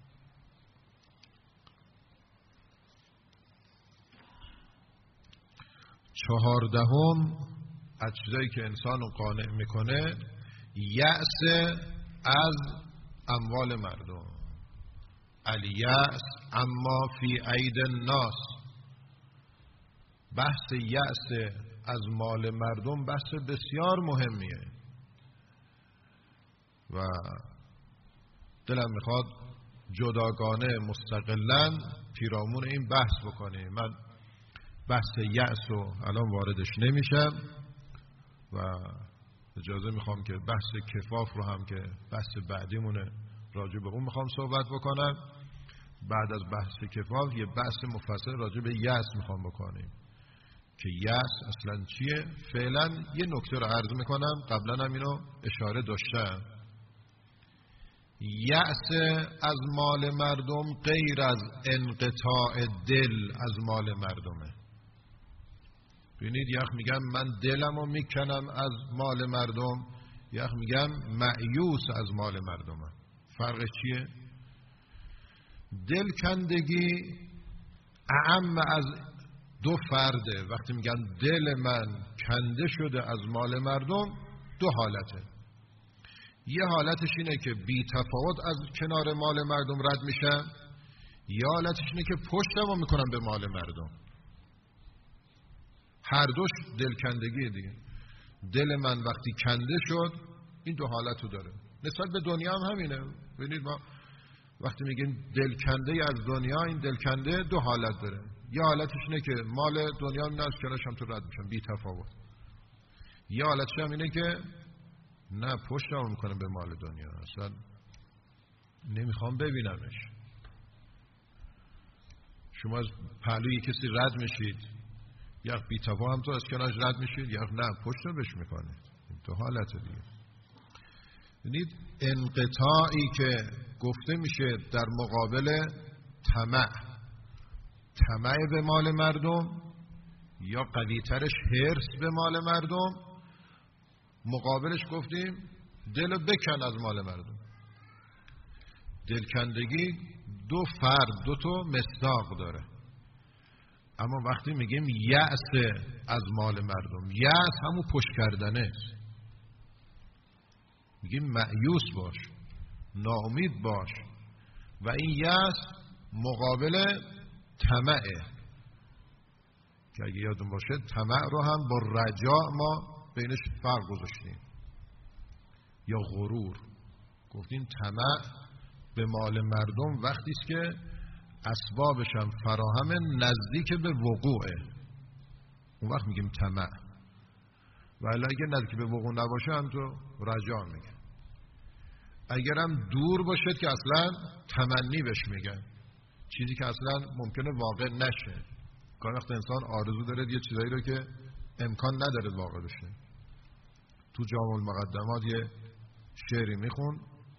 چهاردهم از چیزایی که انسان رو قانع میکنه یأس از اموال مردم. الیأس اما فی اید الناس. بحث یأس از مال مردم بحث بسیار مهمیه و دلم میخواد جداگانه مستقلاً پیرامون این بحث بکنیم. من بحث یأس رو الان واردش نمیشم و اجازه میخوام که بحث کفاف رو هم که بحث بعدیمونه راجع به اون میخوام صحبت بکنم. بعد از بحث کفاف یه بحث مفصل راجع به یأس میخوام بکنیم که یأس اصلا چیه. فعلا یه نکته رو عرض میکنم، قبلا هم اینو اشاره داشتم. یأس از مال مردم غیر از انقطاع دل از مال مردمه. ببینید یک میگم من دلمو میکنم از مال مردم، یک میگم مایوس از مال مردمه. فرقش چیه؟ دلکندگی اعم از دو فرده. وقتی میگن دل من کنده شده از مال مردم، دو حالته. یه حالتش اینه که بی تفاوت از کنار مال مردم رد میشم، یه حالتش اینه که پشتمو میکنم به مال مردم. هر دوش دلکندگی دیگه. دل من وقتی کنده شد این دو حالتو داره. نسبت به دنیا هم همینه. ببینید ما وقتی میگیم دلکنده از دنیا، این دلکنده دو حالت داره. یه حالتش اینه که مال دنیا نه از کنارش هم تو رد میشم بی تفاوت. یه حالتش هم اینه که نه پشتمو میکنم به مال دنیا، اصلا نمیخوام ببینمش. شما از پهلوی کسی رد میشید، یا بی تفاوت هم تو از کنارش رد میشید، یا نه پشتو بهش میکنید. این تو حالت دیگه. ببینید انقطاعی که گفته میشه در مقابل طمع به مال مردم، یا قویترش حرص به مال مردم، مقابلش گفتیم دلو بکن از مال مردم. دلکندگی دو فرد، دو تا مصداق داره. اما وقتی میگیم یأس از مال مردم، یأس همون پشت کردنه است. میگیم مایوس باش، ناامید باش، و این یأس مقابل طمعه که اگه یادون باشه طمع رو هم با رجاء ما بینش فرق گذاشتیم، یا غرور. گفتیم طمع به مال مردم وقتی است که اسبابش هم فراهم نزدیک به وقوعه، اون وقت میگیم طمع. ولی اگه نزدیک به وقوع نباشه هم تو رجا میگن. اگرم دور باشه که اصلا تمنی بهش میگن، چیزی که اصلا ممکنه واقع نشه. گاهی وقت انسان آرزو داره یه چیزایی رو که امکان نداره واقع بشه. تو جامع المقدمات یه شعری میخون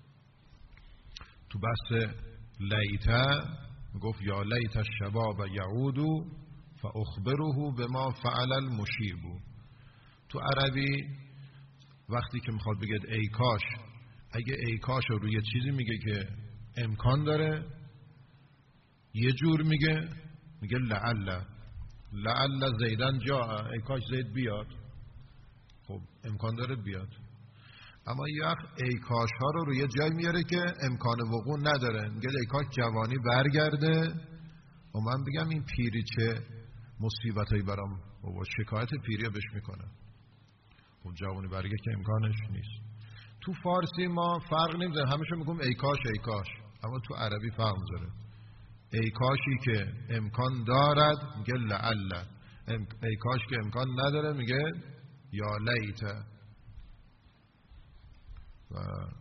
تو بحث لیته، گفت یا لیت الشباب یعود فاخبره بما فعل المشیب. تو عربی وقتی که میخواد بگید ای کاش، اگه ای کاش رو روی چیزی میگه که امکان داره، یه جور میگه لعل زیدن جا، ای کاش زید بیاد. خب امکان داره بیاد. اما یه وقت ای کاش ها رو روی جای میاره که امکان وقوع نداره، میگه ای کاش جوانی برگرده و من بگم این پیری چه مصیبتایی برام و شکایت پیری بهش میکنه. خب جوانی برگرده که امکانش نیست. تو فارسی ما فرق نمیذاره، همشون میگم ای کاش ای کاش، اما تو عربی فرق میذاره. ای کاشی که امکان دارد میگه لعل، ای کاش که امکان نداره میگه یا لیت. و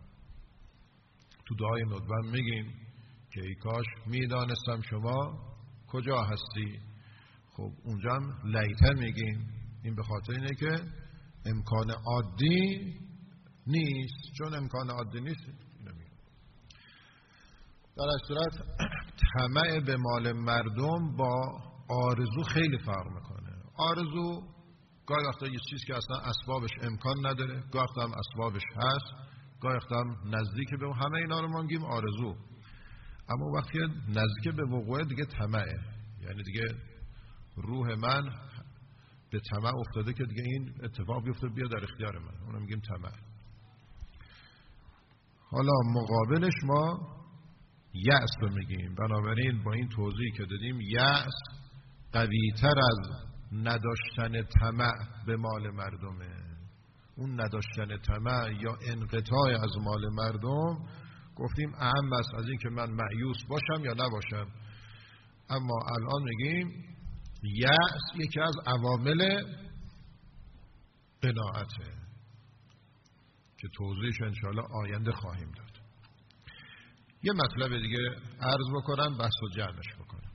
تو دعای ندبم میگیم که ای کاش میدانستم شما کجا هستی. خب اونجا هم لیته میگیم. این به خاطر اینه که امکان عادی نیست. چون امکان عادی نیست در هر صورت طمع به مال مردم با آرزو خیلی فرق میکنه. آرزو گاهی وقتا یه چیز که اصلا اسبابش امکان نداره، گاهی وقتا هم اسبابش هست، گاهی وقتا هم نزدیک به همه اینا رو ما میگیم آرزو. اما وقتی نزدیک به وقوع دیگه طمعه، یعنی دیگه روح من به طمع افتاده که دیگه این اتفاق بیفته بیا در اختیار من، اونو میگیم طمع. حالا مقابلش ما یأس رو میگیم. بنابراین با این توضیحی که دادیم یأس قوی‌تر از نداشتن طمع به مال مردمه. اون نداشتن طمع یا انقطاع از مال مردم گفتیم اهم است از این که من مایوس باشم یا نباشم. اما الان میگیم یأس یکی از عوامل قناعته که توضیحش انشاءالله آینده خواهیم داد. یه مطلب دیگه عرض بکنم بحث و جمعش بکنم.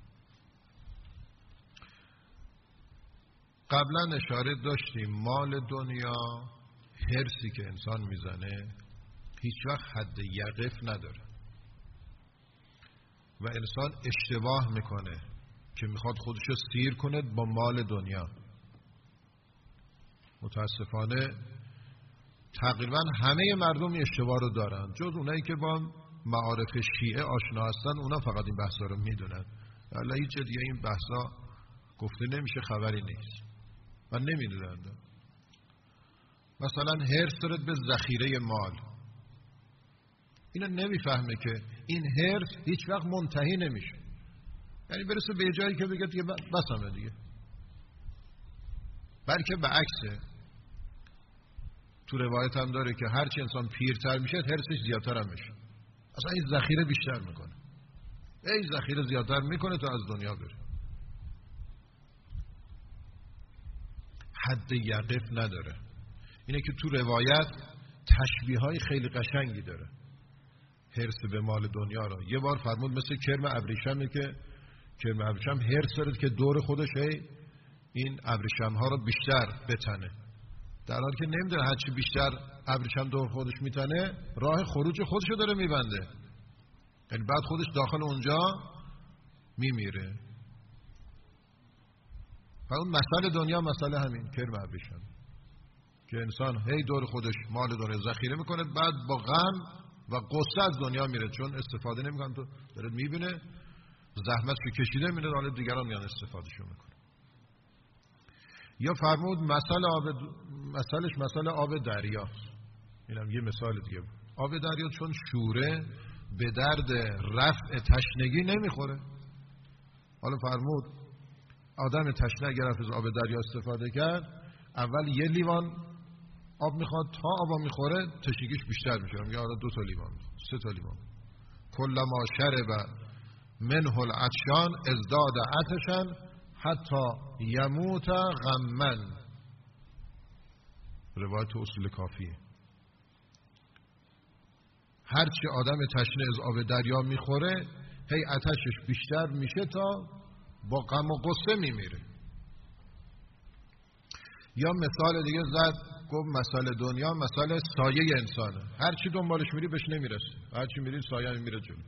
قبلا اشاره داشتیم مال دنیا، حرصی که انسان میزنه هیچ وقت حد یقف نداره و انسان اشتباه میکنه که میخواد خودشو سیر کنه با مال دنیا. متاسفانه تقریبا همه مردم این اشتباه رو دارن، جز اونایی که با معارف شیعه آشنا هستن، اونا فقط این بحثا رو میدونن. حالا هیچ دیگه این بحثا گفته نمیشه، خبری نیست و نمیدونن. مثلا حرص دارد به ذخیره مال، اینا نمیفهمه که این حرص هیچ وقت منتهی نمیشه، یعنی برسه به جایی که بگه دیگه بسمه دیگه. بلکه به عکسه، تو روایت هم داره که هرچی انسان پیرتر میشه حرصش زیادتر هم میشه، اصلا این ذخیره بیشتر میکنه، این ذخیره زیادتر میکنه تا از دنیا بره. حد یقف نداره. اینه که تو روایت تشبیه های خیلی قشنگی داره حرص به مال دنیا را. یه بار فرمود مثل کرم ابریشمه که کرم ابریشم حرص داره که دور خودش این ابریشم ها رو بیشتر بتنه، در حالی که نمیدونه هرچی بیشتر ابریشم دور خودش میتنه راه خروج خودشو داره میبنده، یعنی بعد خودش داخل اونجا میمیره. و اون مسئله دنیا مسئله همین کرم ابریشم که انسان هی دور خودش مال داره ذخیره میکنه، بعد با غم و قصه از دنیا میره، چون استفاده نمیکنه. تو داره میبینه زحمت که کشیده میره، حالا دیگران میان استفادهشو میکنه. یا فرمود مثل آب دریا. اینم یه مثال دیگه. آب دریا چون شوره به درد رفع تشنگی نمیخوره. حالا فرمود آدم تشنه اگر از آب دریا استفاده کرد، اول یه لیوان آب میخواد، تا آبا میخوره تشنگیش بیشتر میشه، میگه حالا 2 تا لیوان، 3 تا لیوان. کلما شرب منه العطشان ازداد عطشا حتی یموت غمن. روایت اصول کافیه. هرچی آدم تشنه از آب دریا میخوره هی عطشش بیشتر میشه تا با غم و غصه میمیره. یا مثال دیگه زد، گفت مثال دنیا مثال سایه انسانه، هرچی دنبالش میری بهش نمیرسه، هرچی میری سایه میره جلو.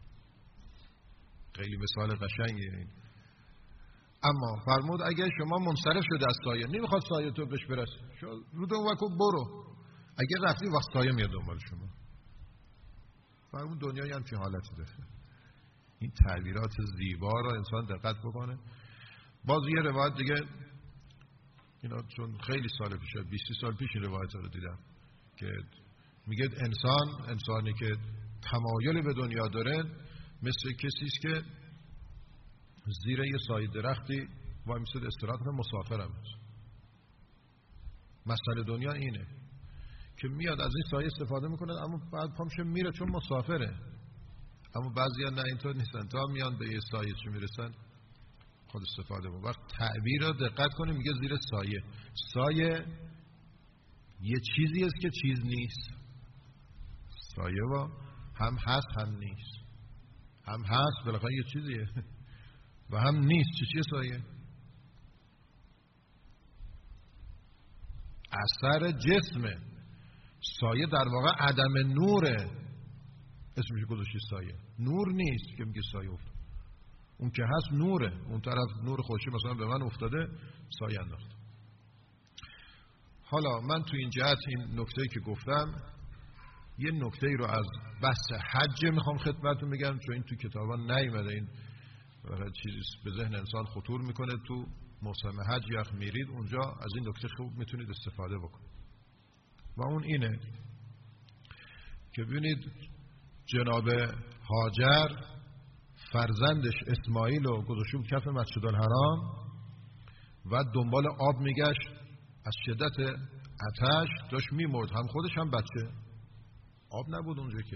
خیلی مثال قشنگیه این. اما فرمود اگه شما منصرف شده از سایه، نمیخواد سایه تو بهش برسه، رو دو وکو برو، اگه رفتی وقت سایه میاد دنبال شما. فرمود دنیایی هم چه حالتی داره. این تعبیرات زیبا را انسان دقت بکنه. باز یه روایت دیگه، اینا چون خیلی سال پیشه، 20 سال پیش این روایت رو دیدم که میگه انسانی که تمایل به دنیا داره مثل کسی است که زیر یه سایه درختی وای میسته استراحت کنه، مسافرم هست. مسئله دنیا اینه که میاد از این سایه استفاده میکنه اما بعد پامشه میره چون مسافره. اما بعضیا نه اینطور نیستن، تا میان به یه سایه چی میرسن خود استفاده بود. وقت تعبیر رو دقت کنیم، میگه زیر سایه. سایه یه چیزی است که چیز نیست. سایه با هم هست هم نیست، هم هست بالاخره یه چیزیه و هم نیست. چیه سایه؟ اثر جسمه. سایه در واقع عدم نوره. اسمش گذاشتی سایه. نور نیست که میگه سایه افتاد. اون که هست نوره، اون طرف نور خورشید مثلا به من افتاده، سایه انداخت. حالا من تو این جهت این نکته‌ای که گفتم یه نکته‌ای رو از بحث حج میخوام خدمتتون بگم، چون این تو کتابا نیومده. این چیزی به ذهن انسان خطور میکنه. تو موسم حج یخ میرید اونجا از این نکته خوب میتونید استفاده بکنید. و اون اینه که ببینید جناب هاجر فرزندش اسماعیل رو گذاشته بود کف مسجد الحرام و دنبال آب میگشت، از شدت آتش داشت میمرد، هم خودش هم بچه. آب نبود اونجا که.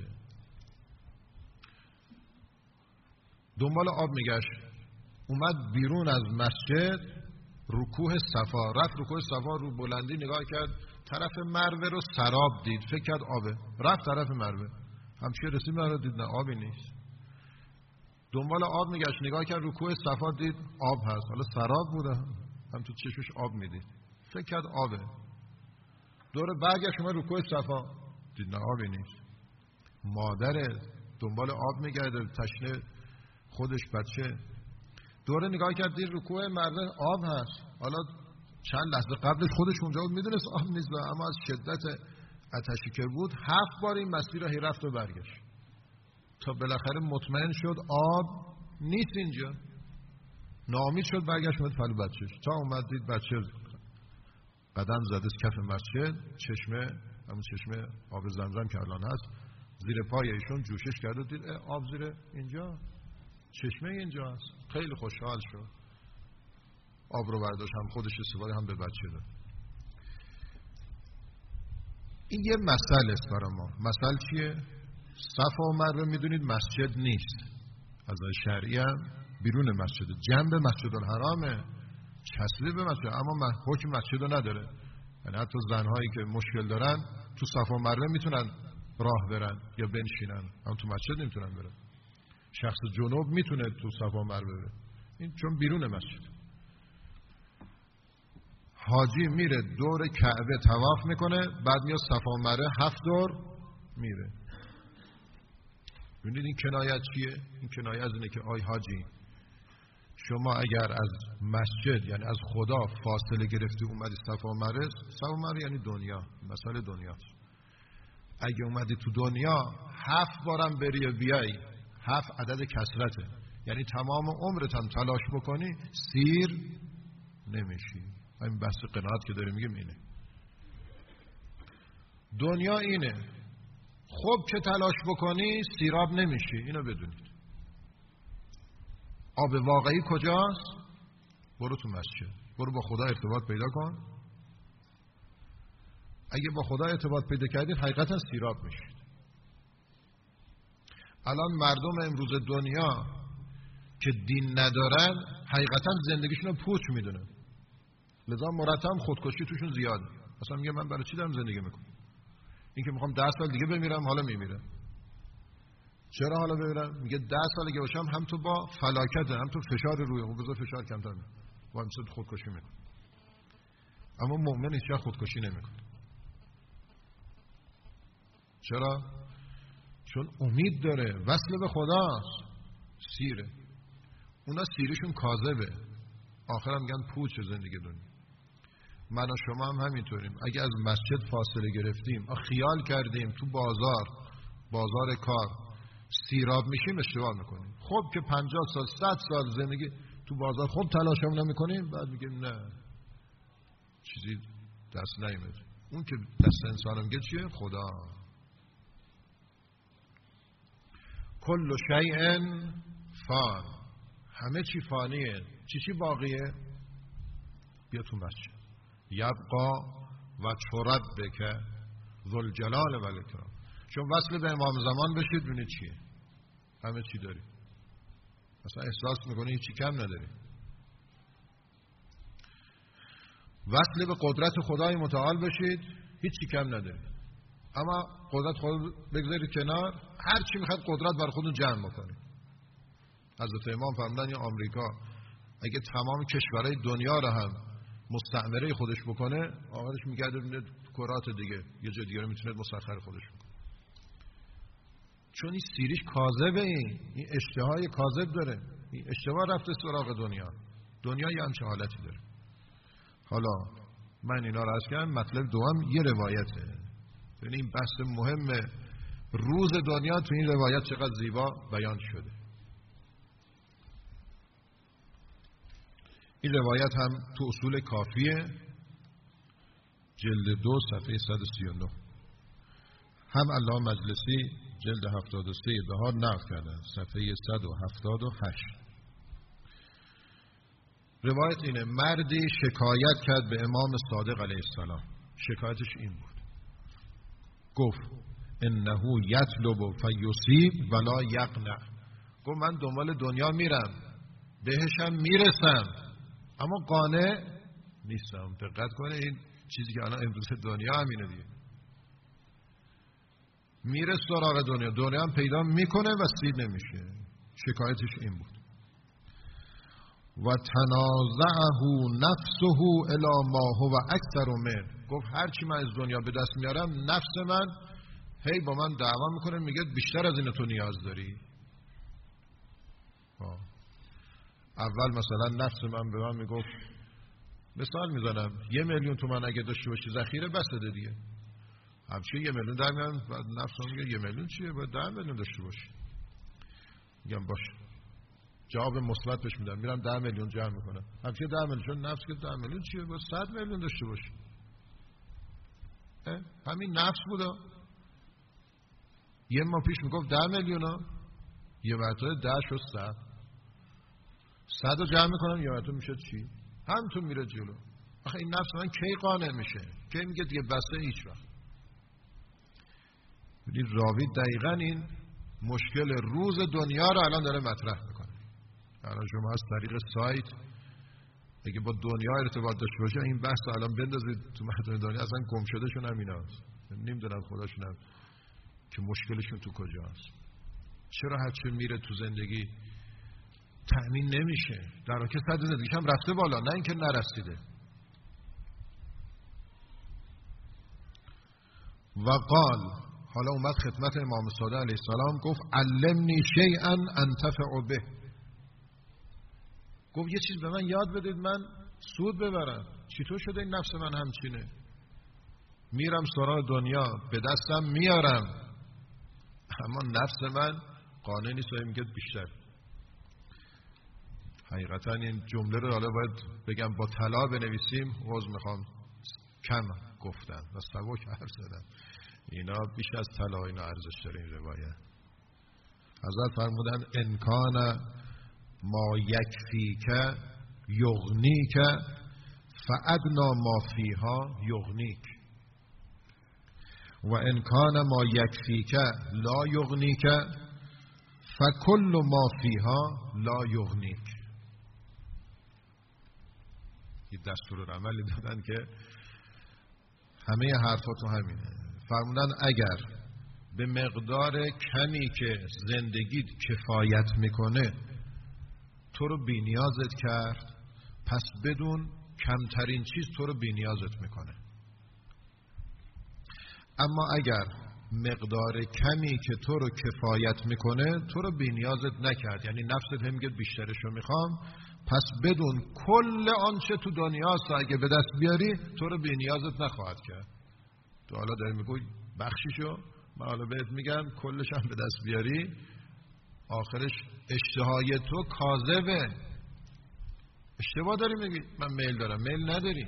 دنبال آب میگشت، اومد بیرون از مسجد، رکوع صفا رفت. رکوع صفا رو بلندی نگاه کرد، طرف مروه رو سراب دید، فکر کرد آبه، رفت طرف مروه، همچه رسید مروه دید نه آبی نیست. دنبال آب میگشت، نگاه کرد رکوع صفا دید آب هست، حالا سراب بوده، هم تو چشمش آب میدید، فکر کرد آبه. دور برگشت اومد رکوع صفا دید نه آبی نیست. مادر دنبال آب میگرده، تشنه، خودش بچه. دوره نگاه کرد دید رکوع مروه آب هست. حالا چند لحظه قبلش خودش اونجا بود، میدونست آب نیست، اما از شدت آتشی که بود 7 بار این مسیر را رفت و برگشت تا بالاخره مطمئن شد آب نیست اینجا. ناامید شد، برگشت اومد پلو بچه‌ش. تا اومد دید بچه قدم زده کف مسجد، چشمه، همون چشمه آب زمزم که الان هست زیر پای ایشون جوشش کرد و دید آب زیر اینجا، چشمه اینجا هست. خیلی خوشحال شد، آب رو برداشت، هم خودش استفاده هم به بچه داد. این یه مسئله است برای ما. مسئله چیه؟ صفا و مروه میدونید مسجد نیست، از نظر شرعی هم بیرون مسجد، جنب مسجد الحرامه، چسبیده به مسجد، اما حکم مسجد رو نداره. یعنی حتی زنهایی که مشکل دارن تو صفا و مروه میتونن راه برن یا بنشینن، اما تو مسجد نمیتونن برن. شخص جنوب میتونه تو صفا و مروه بره، این چون بیرون مسجد. حاجی میره دور کعبه طواف میکنه، بعد میاد صفا و مروه 7 دور میره. ببینید این کنایت چیه؟ این کنایت از اینه که آی حاجی، شما اگر از مسجد یعنی از خدا فاصله گرفتی اومدی صفا و مروه، صفا و مروه یعنی دنیا، مسئله دنیاست. اگه اومدی تو دنیا 7 بارم بری و بیای، 7 عدد کثرته، یعنی تمام عمرت هم تلاش بکنی سیر نمیشی. همین بحث قناعت که داریم میگیم اینه. دنیا اینه، خب که تلاش بکنی سیراب نمیشی، اینو بدونید. آب واقعی کجاست؟ برو تو مسجد، برو با خدا ارتباط پیدا کن. اگه با خدا ارتباط پیدا کردید حقیقتا سیراب میشید. الان مردم امروز دنیا که دین ندارن حقیقتا زندگیشون رو پوچ میدونن، لذا مرتب خودکشی توشون زیاده. مثلا میگه من برای چی دارم زندگی میکنم؟ این که میخوام 10 سال دیگه بمیرم، حالا میمیرم. چرا حالا بمیرم؟ میگه 10 سال دیگه باشم هم تو با فلاکت، هم تو فشار روی اون، بذار فشار کمتر میشه، با همین خودکشی میکنه. اما مؤمن هیچ وقت خودکشی نمیکنه. چرا؟ چون امید داره، وصل به خداست. سیره. اونا سیرشون کاذبه، آخرام میگن پوچ زندگی دنیا. من و شما هم همینطوریم. اگه از مسجد فاصله گرفتیم، خیال کردیم تو بازار کار سیراب میشیم، اشتباه میکنیم. خب که 50 سال 100 سال زندگی تو بازار خب تلاشمون نمیکنیم، بعد میگیم نه چیزی دست نیامد. اون که دست انسانم میگه چیه؟ خدا. کل شیء فان، همه چی فانیه. چی باقیه؟ بیا تو مسجد. یبقا و ربک ذوالجلال و الاکرام. چون وصل به امام زمان بشید ببینید چیه، همه چی داری. مثلا احساس میکنی هیچی کم نداری. وصل به قدرت خدای متعال بشید هیچی کم نداری. اما قدرت خود بگذارید کنار، هر چی میخواد قدرت بر خودتون جمع بکنید. حضرت امام فرمودن یا آمریکا اگه تمام کشورهای دنیا رو هم مستعمره خودش بکنه، آخرش میگرده کرات دیگه، یه جای دیگه رو میتونه مسخر خودش بکنه. چون این سیریش کاذبه، این اشتهای کاذب داره، این اشتباه رفته سراغ دنیا یه همچه حالتی داره. حالا من اینا رو عرض کردم. مطلب دوم یه روایته. یعنی این بحث مهم روز دنیا تو این روایت چقدر زیبا بیان شده. این روایت هم تو اصول کافیه جلد 2 صفحه 139. هم علامه مجلسی جلد 73 بهار نقل کردن صفحه 178. روایت اینه: مردی شکایت کرد به امام صادق علیه السلام. شکایتش این بود، گفت انه یطلب فیصیب ولا یقنع. گفت من دنبال دنیا میرم، بهشم میرسم، اما قانع نیستم. دقت کنه، این چیزی که الان امروز دنیا همینه دیگه. میره سراغ دنیا هم پیدا میکنه و سید نمیشه. شکایتش این بود. و تنازعه نفسه الی ما هو اکثر من. گفت هرچی من از دنیا به دست میارم، نفس من هی با من دعوا میکنه، میگه بیشتر از این تو نیاز داری. اول مثلا نفس من به من میگفت، مثال میزنم، 1,000,000 تومان اگه داشته باشی ذخیره بسته دیگه. همچه 1,000,000 در میان، بعد نفسم میگه 1,000,000 چیه، باید 10,000,000 داشته باشی. میگم باشه، جواب مثبت بهش میدم، میرم 10,000,000 جمع میکنم. همچه 10,000,000، چون نفس که 10,000,000 چیه، باید 100,000,000 داشته باشی. همین نفس بودا. یه ماه پیش میگفت 10,000,000، یه مرتبه 10 شد 100. 100 رو جمع میکنم، یه مرتبه میشه چی؟ همینطور میره جلو. آخه این نفس من کی قانع میشه؟ کی میگه دیگه بسته هیچ وقت؟ ببینید راوی دقیقاً این مشکل روز دنیا رو الان داره مطرح میکنه. الان شما از طریق سایت اگه با دنیا ارتباط داشته باشه، این بحث رو الان بندازید تو متن دنیا، اصلا گم شدهشون هم ایناست. نمیدونم خداشون هم که مشکلشون تو کجاست. چرا هرچی میره تو زندگی تأمین نمیشه، در حالی که سطح زندگیش هم رفته بالا، نه اینکه نرسیده. و قال، حالا اومد خدمت امام صادق علیه السلام، گفت علمنی شیئا انتفع به. گفت یه چیز به من یاد بدید من سود ببرم. چطور شده این نفس من همچینه؟ میرم سراغ دنیا، به دستم میارم، اما نفس من قانع نیست و میگه بیشتر. حقیقتا این جمله رو حالا باید بگم با طلا بنویسیم، عذر میخوام کم گفتم و سبک حرف زدم. اینا بیش از طلا اینا ارزش داره. این روایت حضرت فرمودن انکان ما یکفیک یغنیک فادنا ما فیها یغنیک و انکان ما یکفیک لا یغنیک فکل ما فیها لا یغنیک. این دستور عملی دادن که همه حرفاتو همینه. فرمودن اگر به مقدار کمی که زندگیت کفایت میکنه تو رو بی نیازت کرد، پس بدون کمترین چیز تو رو بی نیازت میکنه. اما اگر مقدار کمی که تو رو کفایت میکنه تو رو بی نیازت نکرد، یعنی نفست هم میگه بیشترش رو میخوام، پس بدون کل آنچه تو دنیاست اگه به دست بیاری تو رو بی نیازت نخواهد کرد. تو حالا داری میگوی بخشیشو، من حالا بهت میگم کلش هم به دست بیاری، آخرش اشتهای تو کاذبه. اشتباه داری میگی من میل دارم، میل نداری.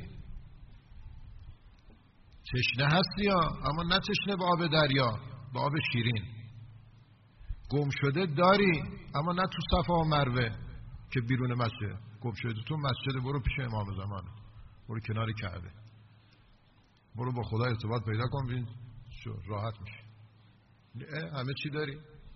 تشنه هستی یا اما نه تشنه به آب دریا، به آب شیرین. گم شده داری اما نه تو صفا و مروه که بیرون مسجد. گم شده تو مسجد، برو پیش امام زمان، برو کنار کعبه، برو با خدا ارتباط پیدا کن، ببین راحت میشه. همه چی داری.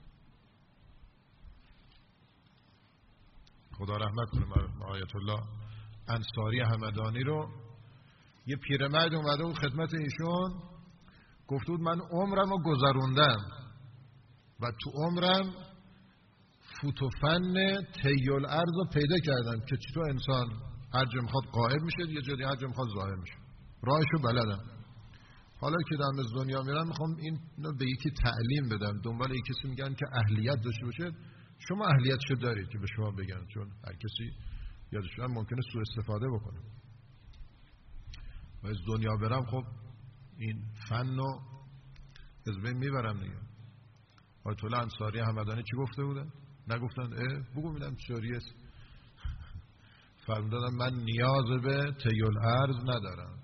خدا رحمت کنه آیت الله انصاری همدانی رو. یه پیرمرد اومده بود خدمت ایشون، گفت بود من عمرم رو گذروندم و تو عمرم فوتوفن طی‌الارض رو پیدا کردم که چطور انسان هر جا میخواد قائم میشه، یه جایی هر جا میخواد ظاهر میشه، راهشو بلدم. حالا که دارم از دنیا میرم میخوام اینو به یکی تعلیم بدم. دنبال یکی کسی میگن که اهلیت داشته باشه. شما اهلیتشو دارید که به شما بگن، چون هر کسی یادش هم ممکنه سوء استفاده بکنه. و از دنیا برم خب این فنو از بین میبرم دیگه. آیت الله انصاری همدانی چی گفته بودن؟ نگفتن بگو میدم چطوری است. فرمودن من نیاز به طیل ارض ندارم.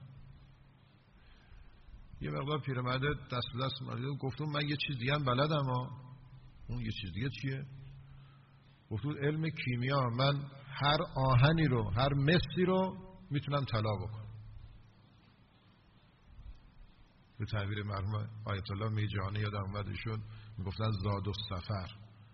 یه مقدار پیرمرد دست به دست اومد گفتم من یه چیز دیگه هم بلدم اون یه چیز دیگه چیه؟ گفتم علم کیمیا. من هر آهنی رو، هر مسی رو میتونم طلا بکنم. به تعبیر مرحوم آیت الله میرجانی یادم اومد ایشون میگفتن زاد السفر.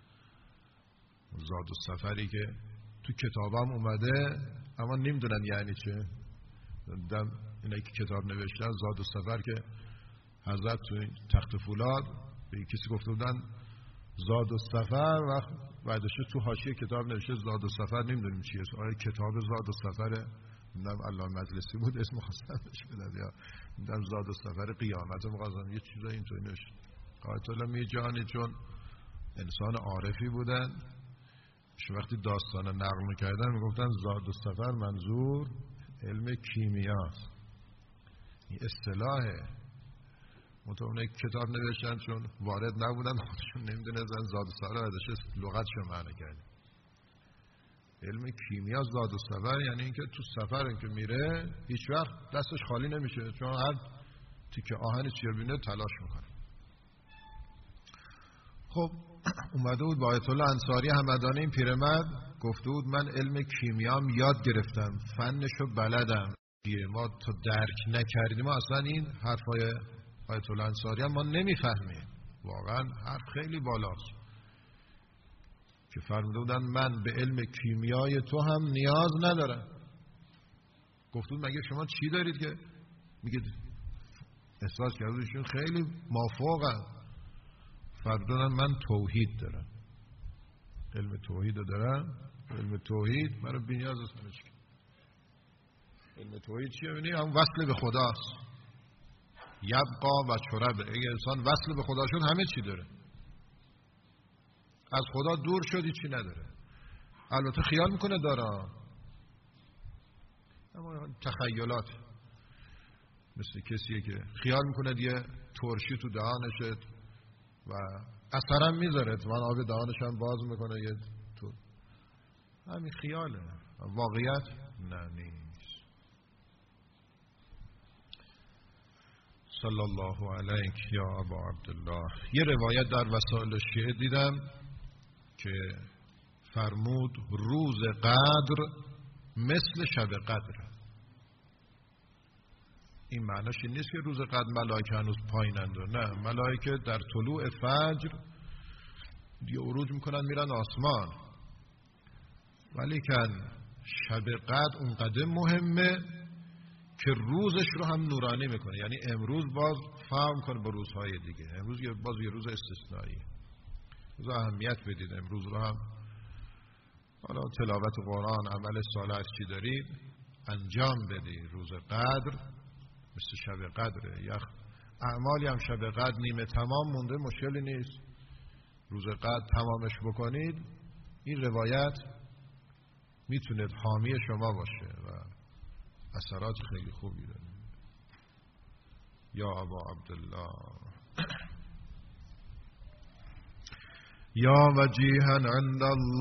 زاد السفری که تو کتابم اومده اما نمیدونن یعنی چه. دیدم اینا که کتاب نوشتن زاد السفر که حضرت تو این تخت فولاد به کسی گفته بودن زاد السفر و بعدش تو حاشیه کتاب نوشته زاد السفر نمیدونیم چیه. آیا کتاب زاد السفر نمیدونم الله مجلسی بود اسم خواستنش بدن یا نمیدونم زاد السفر قیامت مقازم یه چیزا اینطوری نوشته. آیت الله میرجانی چون انسان عارفی بودن وقتی داستان نقل میکردن میگفتن زاد السفر منظور علم کیمیاست. این اصطلاحه. متونه کتاب نوشتن چون وارد نبودن خودشون نمیدونن زاد السفر ازش لغتشو معنی کرد. علم کیمیا زاد السفر یعنی اینکه تو سفر که میره هیچ وقت دستش خالی نمیشه، چون هر تیکه آهن چیه بینه تلاش میکنه. خب اومده بود با آیت الله انصاری همدانی این پیرمرد گفته بود من علم کیمیام یاد گرفتم، فنشو بلدم. ما تو درک نکردیم اصلا این حرفای آیت الله انصاری هم ما نمیفهمیم. واقعا حرف خیلی بالاست که فرموده بودن من به علم کیمیای تو هم نیاز ندارم. گفته بود مگه شما چی دارید که میگید؟ احساس کرده ایشون خیلی مافوقن. فرمودن من توحید دارم، علم توحید دارم. علم توحید برای بی‌نیاز است. علم توحید چیه؟ ببینید هم وصل به خداست. یبقا و چربه. اگه انسان وصل به خدا شد همه چی داره. از خدا دور شد چی نداره. البته خیال میکنه داره، اما تخیلات. مثل کسیه که خیال میکنه یه ترشی تو دهانشه و اثرم میذاره، من آب دهانشم باز میکنه یه تو. همین خیاله، واقعیت نه نیست. صلی الله علیک یا ابا عبدالله. یه روایت در وسائل شیعه دیدم که فرمود روز قدر مثل شب قدر. این معناش این نیست که روز قدر ملائکه هنوز پایینند، نه، ملائکه در طلوع فجر دیگه عروج میکنن میرن آسمان، ولی که شب قدر اونقدر مهمه که روزش رو هم نورانی میکنه. یعنی امروز باز فهم کنه با روزهای دیگه. امروز باز یه روز استثنایی، روز اهمیت بدید. امروز رو هم حالا تلاوت قرآن، عمل صالح چی دارید انجام بدید. روز قدر مثل شب قدره. اعمالی هم شب قدر نیمه تمام مونده مشکلی نیست، روز قدر تمامش بکنید. این روایت میتونه حامی شما باشه و اثرات خیلی خوبی داره. یا ابا عبدالله یا وجیها عند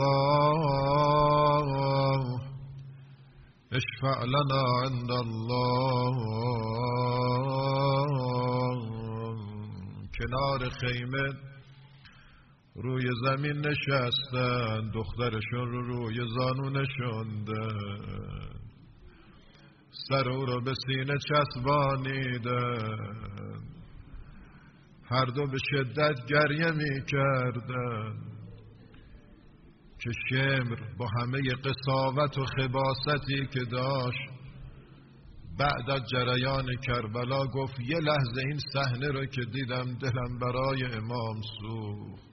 الله اشفع لنا عند الله. کنار خیمه روی زمین نشستن، دخترشون رو روی زانو نشوندن، سر او رو به سینه چسبانیدن، هر دو به شدت گریه می کردن که شمر با همه قساوت و خباثتی که داشت بعد از جریان کربلا گفت یه لحظه این صحنه رو که دیدم دلم برای امام سوخت.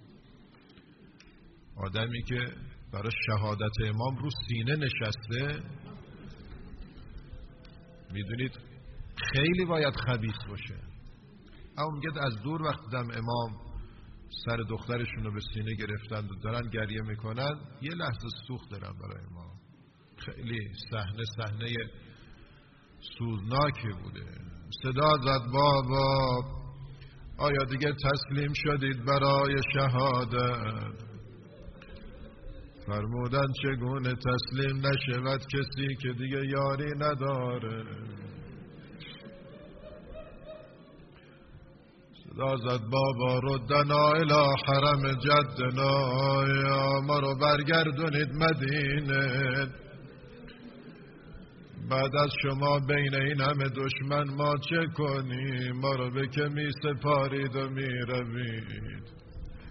آدمی که برای شهادت امام رو سینه نشسته، میدونید خیلی باید خبیث باشه. اما میگه از دور وقت دیدم امام سر دخترشون رو به سینه گرفتند و دارن گریه میکنن، یه لحظه سوخت دارم برای امام. خیلی صحنه سوزناکی بوده. صدا زد بابا آیا دیگه تسلیم شدید برای شهادت؟ فرمودن چگونه تسلیم نشود کسی که دیگه یاری نداره. صدا زد بابا ردنا الی حرم جدنا، یا ما رو برگردونید مدینه. بعد از شما بین این همه دشمن ما چه کنیم؟ ما رو به که می سپارید و می روید.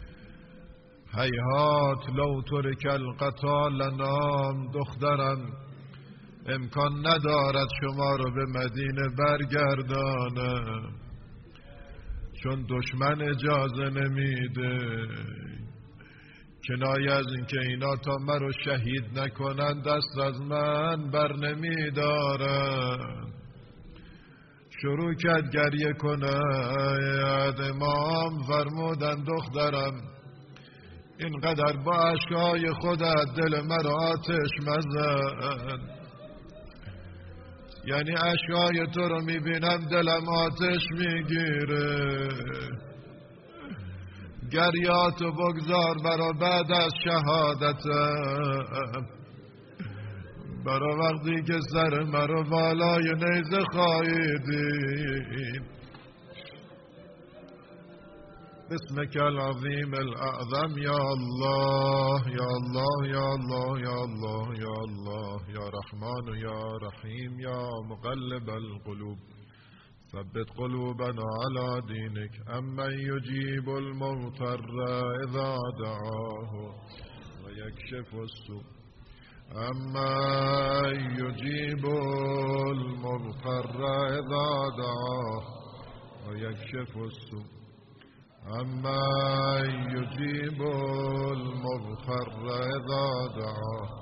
هیهات لو ترک القتال نام، دخترم امکان ندارد شما رو به مدینه برگردانم، چون دشمن اجازه نمیده. کنایه از این که اینا تا مرا شهید نکنن دست از من بر نمیدارن. شروع کرد گریه کند. امام فرمودن دخترم اینقدر با اشکای خودت دل مرا آتش مزن. یعنی اشکای تو رو میبینم دلم آتش میگیره. گریاتو بگذار برا بعد از شهادتم، برا وقتی که سر مرا بالای نیزه خواهیدین. بسمك العظیم الاعظم یا الله یا الله یا الله یا الله یا الله یا رحمان یا رحیم یا مقلب القلوب ثبت قلوبنا على دينك. أمن يجيب المضطر إذا دعاه ويكشف السوء. أمن يجيب المضطر إذا دعاه ويكشف السوء. أمن يجيب المضطر إذا دعاه.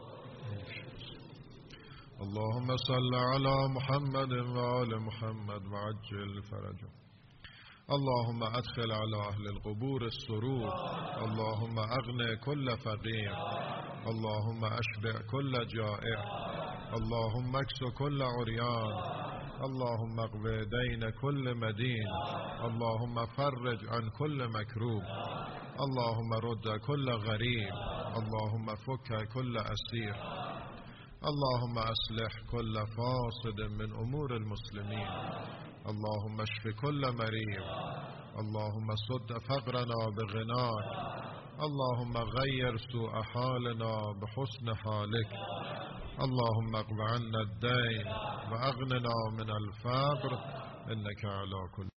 اللهم صل على محمد وآل محمد وعجل فرجهم. اللهم أدخل على أهل القبور السرور. اللهم أغني كل فقير. اللهم أشبع كل جائع. اللهم اكس كل عريان. اللهم اقض دين كل مدين. اللهم فرج عن كل مكروب. اللهم رد كل غريب. اللهم فك كل أسير. اللهم أصلح كل فاسد من أمور المسلمين. اللهم اشف كل مريض. اللهم سد فقرنا بغناك. اللهم غير سوء حالنا بحسن حالك. اللهم اقض عنا الدين وأغننا من الفقر إنك على كل